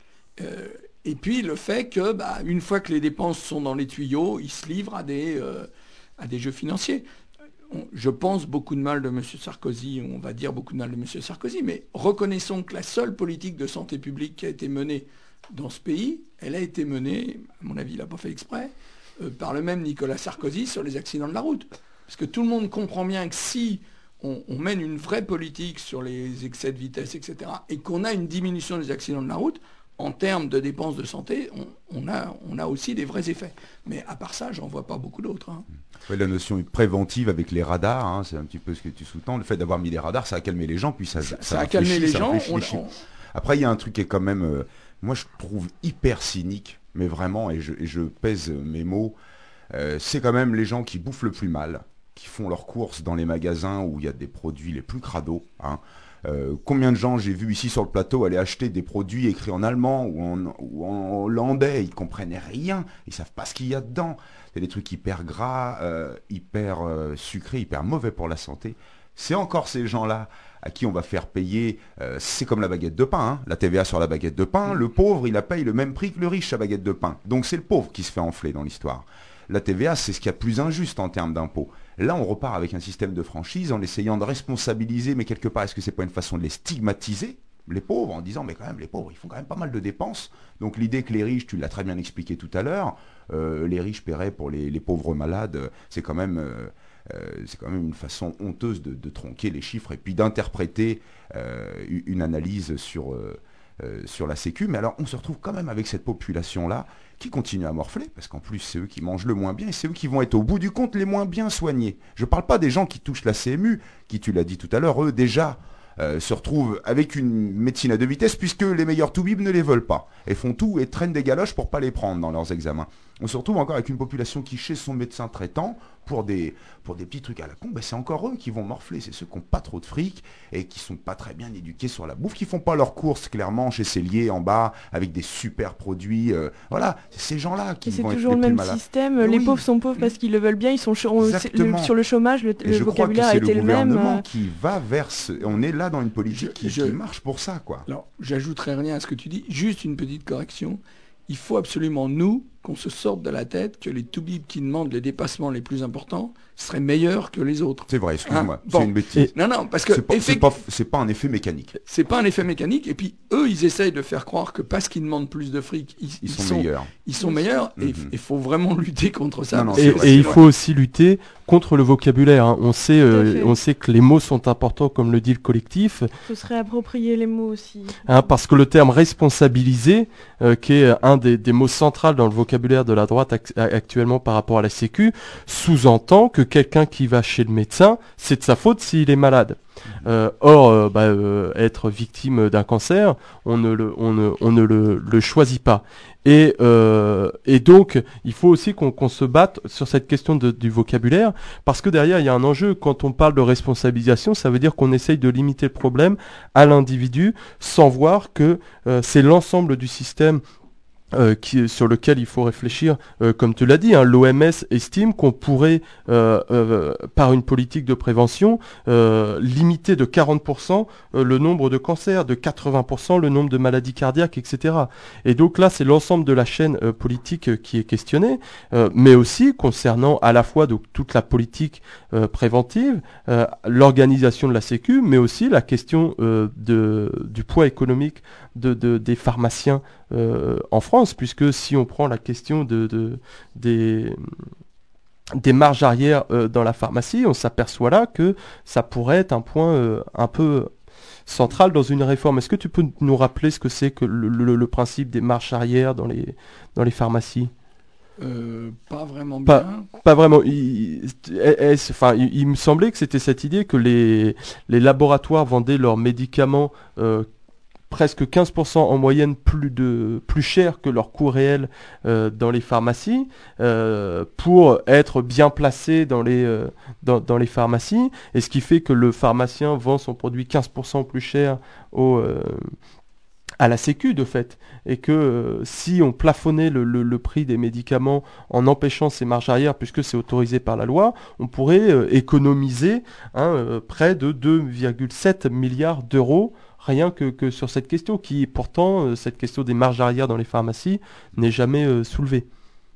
et puis le fait que, une fois que les dépenses sont dans les tuyaux, ils se livrent à des jeux financiers. Je pense beaucoup de mal de M. Sarkozy, on va dire beaucoup de mal de M. Sarkozy, mais reconnaissons que la seule politique de santé publique qui a été menée dans ce pays, elle a été menée, à mon avis, il n'a pas fait exprès, par le même Nicolas Sarkozy sur les accidents de la route. Parce que tout le monde comprend bien que si on mène une vraie politique sur les excès de vitesse, etc., et qu'on a une diminution des accidents de la route, en termes de dépenses de santé, on a aussi des vrais effets. Mais à part ça, j'en vois pas beaucoup d'autres. Hein. Ouais, la notion préventive avec les radars, hein, c'est un petit peu ce que tu sous-tends. Le fait d'avoir mis des radars, ça a calmé les gens, puis ça a calmé les gens. Après, il y a un truc qui est quand même, moi je trouve hyper cynique, mais vraiment, et je pèse mes mots, c'est quand même les gens qui bouffent le plus mal, qui font leurs courses dans les magasins où il y a des produits les plus crados, hein. Combien de gens j'ai vu ici sur le plateau aller acheter des produits écrits en allemand ou en hollandais, ils comprennent rien, ils savent pas ce qu'il y a dedans. C'est des trucs hyper gras, hyper sucrés, hyper mauvais pour la santé. C'est encore ces gens-là à qui on va faire payer, c'est comme la baguette de pain, hein, la TVA sur la baguette de pain, le pauvre il la paye le même prix que le riche sa baguette de pain. Donc c'est le pauvre qui se fait enfler dans l'histoire. La TVA, c'est ce qu'il y a de plus injuste en termes d'impôts. Là, on repart avec un système de franchise en essayant de responsabiliser, mais quelque part, est-ce que c'est pas une façon de les stigmatiser, les pauvres, en disant, mais quand même, les pauvres, ils font quand même pas mal de dépenses. Donc l'idée que les riches, tu l'as très bien expliqué tout à l'heure, les riches paieraient pour les pauvres malades, c'est quand même une façon honteuse de tronquer les chiffres et puis d'interpréter une analyse sur la Sécu. Mais alors, on se retrouve quand même avec cette population-là qui continue à morfler, parce qu'en plus, c'est eux qui mangent le moins bien, et c'est eux qui vont être au bout du compte les moins bien soignés. Je ne parle pas des gens qui touchent la CMU, qui, tu l'as dit tout à l'heure, eux déjà se retrouvent avec une médecine à deux vitesses puisque les meilleurs toubibs ne les veulent pas et font tout et traînent des galoches pour pas les prendre dans leurs examens. On se retrouve encore avec une population qui chez son médecin traitant pour des petits trucs à la con, c'est encore eux qui vont morfler, c'est ceux qui n'ont pas trop de fric et qui sont pas très bien éduqués sur la bouffe, qui font pas leurs courses clairement chez Cellier en bas avec des super produits, voilà, c'est ces gens-là qui vont être les plus malades. C'est toujours le même système, les pauvres sont pauvres parce qu'ils le veulent bien, ils sont sur le chômage, le vocabulaire a été le même. C'est le gouvernement qui va vers on est là dans une politique qui marche pour ça, quoi. Alors, j'ajouterai rien à ce que tu dis, juste une petite correction. Il faut absolument, nous, qu'on se sorte de la tête que les toubibs qui demandent les dépassements les plus importants seraient meilleurs que les autres. C'est vrai, excuse-moi, c'est une bêtise. Non, parce que... C'est pas un effet mécanique. C'est pas un effet mécanique, et puis eux, ils essayent de faire croire que parce qu'ils demandent plus de fric, ils sont meilleurs. Ils sont meilleurs, et il faut vraiment lutter contre ça. Et il faut aussi lutter contre le vocabulaire. Hein. On sait que les mots sont importants, comme le dit le collectif. Il faut se réapproprier les mots aussi. Parce que le terme responsabiliser, qui est un des mots centraux dans le vocabulaire de la droite actuellement par rapport à la Sécu, sous-entend que quelqu'un qui va chez le médecin, c'est de sa faute s'il est malade. Être victime d'un cancer, on ne le choisit pas. Et donc, il faut aussi qu'on se batte sur cette question du vocabulaire, parce que derrière, il y a un enjeu. Quand on parle de responsabilisation, ça veut dire qu'on essaye de limiter le problème à l'individu, sans voir que c'est l'ensemble du système sur lequel il faut réfléchir, comme tu l'as dit, l'OMS estime qu'on pourrait, par une politique de prévention, limiter de 40% le nombre de cancers, de 80% le nombre de maladies cardiaques, etc. Et donc là, c'est l'ensemble de la chaîne politique qui est questionnée, mais aussi concernant à la fois donc, toute la politique préventive, l'organisation de la Sécu, mais aussi la question du poids économique des pharmaciens en France, puisque si on prend la question des marges arrière dans la pharmacie, on s'aperçoit là que ça pourrait être un point un peu central dans une réforme. Est-ce que tu peux nous rappeler ce que c'est que le principe des marges arrière dans les pharmacies ? Pas vraiment bien. Pas vraiment. Il me semblait que c'était cette idée que les laboratoires vendaient leurs médicaments presque 15% en moyenne plus cher que leur coût réel dans les pharmacies pour être bien placé dans les pharmacies, et ce qui fait que le pharmacien vend son produit 15% plus cher à la Sécu de fait, et que si on plafonnait le prix des médicaments en empêchant ces marges arrière, puisque c'est autorisé par la loi, on pourrait économiser près de 2,7 milliards d'euros rien que sur cette question, qui pourtant, cette question des marges arrière dans les pharmacies, n'est jamais soulevée.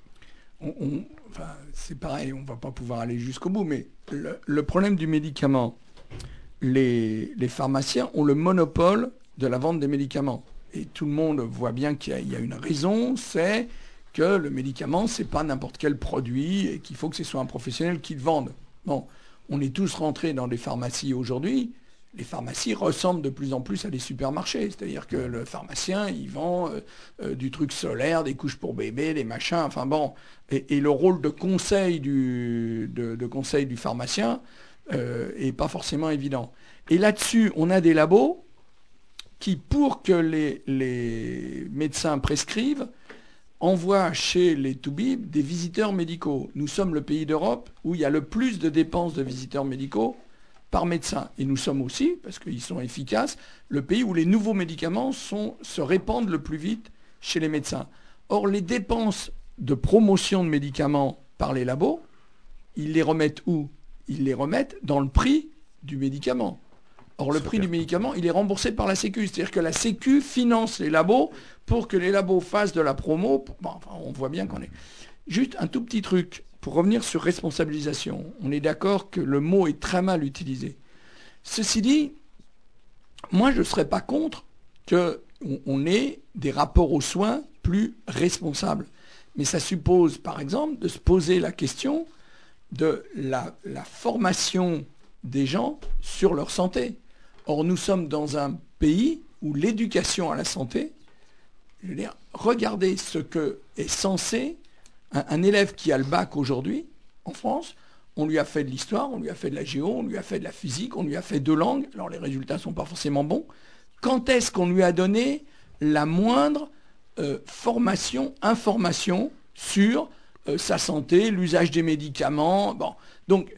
C'est pareil, on ne va pas pouvoir aller jusqu'au bout, mais le problème du médicament, les pharmaciens ont le monopole de la vente des médicaments. Et tout le monde voit bien qu'il y a une raison, c'est que le médicament, c'est pas n'importe quel produit et qu'il faut que ce soit un professionnel qui le vende. Bon, on est tous rentrés dans des pharmacies aujourd'hui. Les pharmacies ressemblent de plus en plus à des supermarchés. C'est-à-dire que le pharmacien, il vend du truc solaire, des couches pour bébé, des machins, enfin bon. Et le rôle de conseil du pharmacien est pas forcément évident. Et là-dessus, on a des labos qui, pour que les médecins prescrivent, envoient chez les toubibs des visiteurs médicaux. Nous sommes le pays d'Europe où il y a le plus de dépenses de visiteurs médicaux par médecin. Et nous sommes aussi, parce qu'ils sont efficaces, le pays où les nouveaux médicaments se répandent le plus vite chez les médecins. Or, les dépenses de promotion de médicaments par les labos, ils les remettent où ? Ils les remettent dans le prix du médicament. Or, le prix du médicament, il est remboursé par la Sécu. C'est-à-dire que la Sécu finance les labos pour que les labos fassent de la promo. On voit bien qu'on est... Juste un tout petit truc. Pour revenir sur responsabilisation, on est d'accord que le mot est très mal utilisé. Ceci dit, moi je ne serais pas contre qu'on ait des rapports aux soins plus responsables. Mais ça suppose, par exemple, de se poser la question de la formation des gens sur leur santé. Or, nous sommes dans un pays où l'éducation à la santé, je veux dire, regardez ce que est censé... Un élève qui a le bac aujourd'hui, en France, On lui a fait de l'histoire, on lui a fait de la géo, on lui a fait de la physique, on lui a fait 2 langues. Alors les résultats ne sont pas forcément bons. Quand est-ce qu'on lui a donné la moindre information sur sa santé, l'usage des médicaments? Bon. Donc,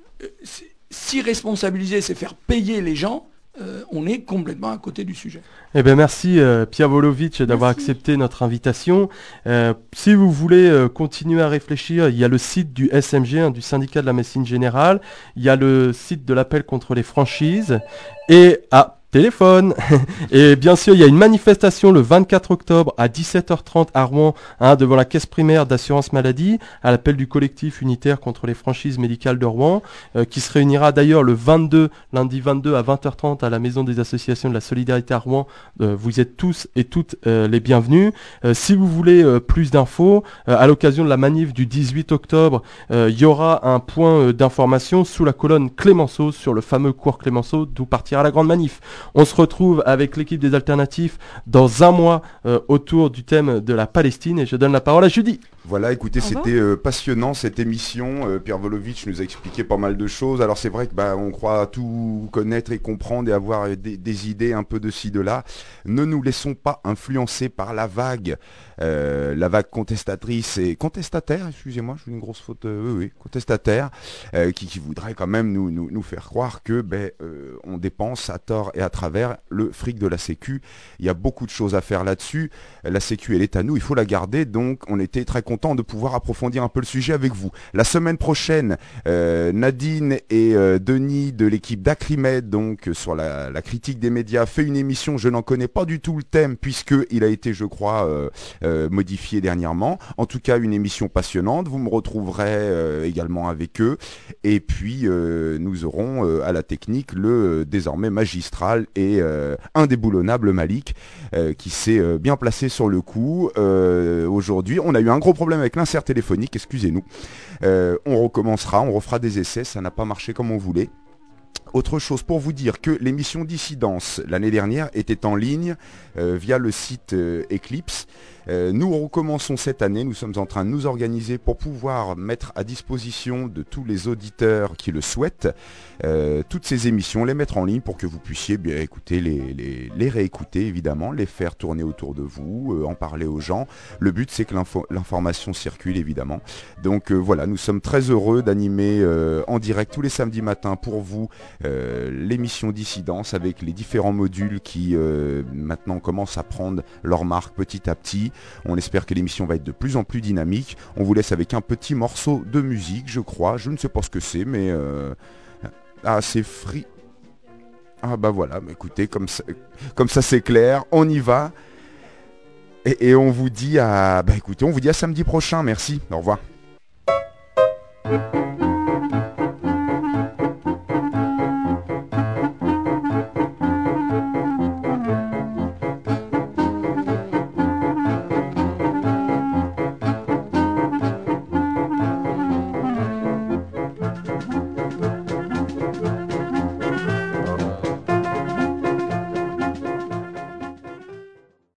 si responsabiliser, c'est faire payer les gens, on est complètement à côté du sujet. Eh bien, merci Pierre Volovic d'avoir accepté notre invitation. Si vous voulez continuer à réfléchir, il y a le site du SMG, du syndicat de la médecine générale. Il y a le site de l'appel contre les franchises. Et téléphone. Et bien sûr, il y a une manifestation le 24 octobre à 17h30 à Rouen, devant la caisse primaire d'assurance maladie, à l'appel du collectif unitaire contre les franchises médicales de Rouen, qui se réunira d'ailleurs le lundi 22 à 20h30 à la maison des associations de la solidarité à Rouen. Vous êtes tous et toutes les bienvenus. Si vous voulez plus d'infos, à l'occasion de la manif du 18 octobre, il y aura un point d'information sous la colonne Clémenceau, sur le fameux cours Clémenceau, d'où partira la grande manif. On se retrouve avec l'équipe des Alternatifs dans un mois autour du thème de la Palestine, et je donne la parole à Judy. Voilà, écoutez, c'était passionnant cette émission. Pierre Volovic nous a expliqué pas mal de choses. Alors c'est vrai que on croit tout connaître et comprendre et avoir des idées un peu de ci, de là. Ne nous laissons pas influencer par la vague contestatrice et contestataire, excusez-moi, je fais une grosse faute, contestataire, qui voudrait quand même nous faire croire que on dépense à tort et à travers le fric de la Sécu. Il y a beaucoup de choses à faire là-dessus. La Sécu, elle est à nous, il faut la garder, donc on était très content de pouvoir approfondir un peu le sujet avec vous. La semaine prochaine, Nadine et Denis de l'équipe d'Acrimed, donc sur la critique des médias, fait une émission. Je n'en connais pas du tout le thème, puisqu'il a été, je crois, modifié dernièrement. En tout cas, une émission passionnante. Vous me retrouverez également avec eux. Et puis, nous aurons à la technique le désormais magistral et indéboulonnable Malik, qui s'est bien placé sur le coup. Aujourd'hui, on a eu un gros problème avec l'insert téléphonique, excusez-nous. On recommencera, on refera des essais, ça n'a pas marché comme on voulait. Autre chose pour vous dire que l'émission Dissidence l'année dernière était en ligne via le site Eclipse. Nous recommençons cette année, nous sommes en train de nous organiser pour pouvoir mettre à disposition de tous les auditeurs qui le souhaitent toutes ces émissions, les mettre en ligne pour que vous puissiez bien écouter, les réécouter évidemment, les faire tourner autour de vous, en parler aux gens. Le but c'est que l'information circule évidemment. Donc voilà, nous sommes très heureux d'animer en direct tous les samedis matins pour vous l'émission Dissidence avec les différents modules qui maintenant commencent à prendre leur marque petit à petit. On espère que l'émission va être de plus en plus dynamique. On vous laisse avec un petit morceau de musique, je crois. Je ne sais pas ce que c'est, mais... c'est free. Ah bah voilà, écoutez, comme ça c'est clair. On y va. Et on vous dit à... écoutez, on vous dit à samedi prochain. Merci. Au revoir.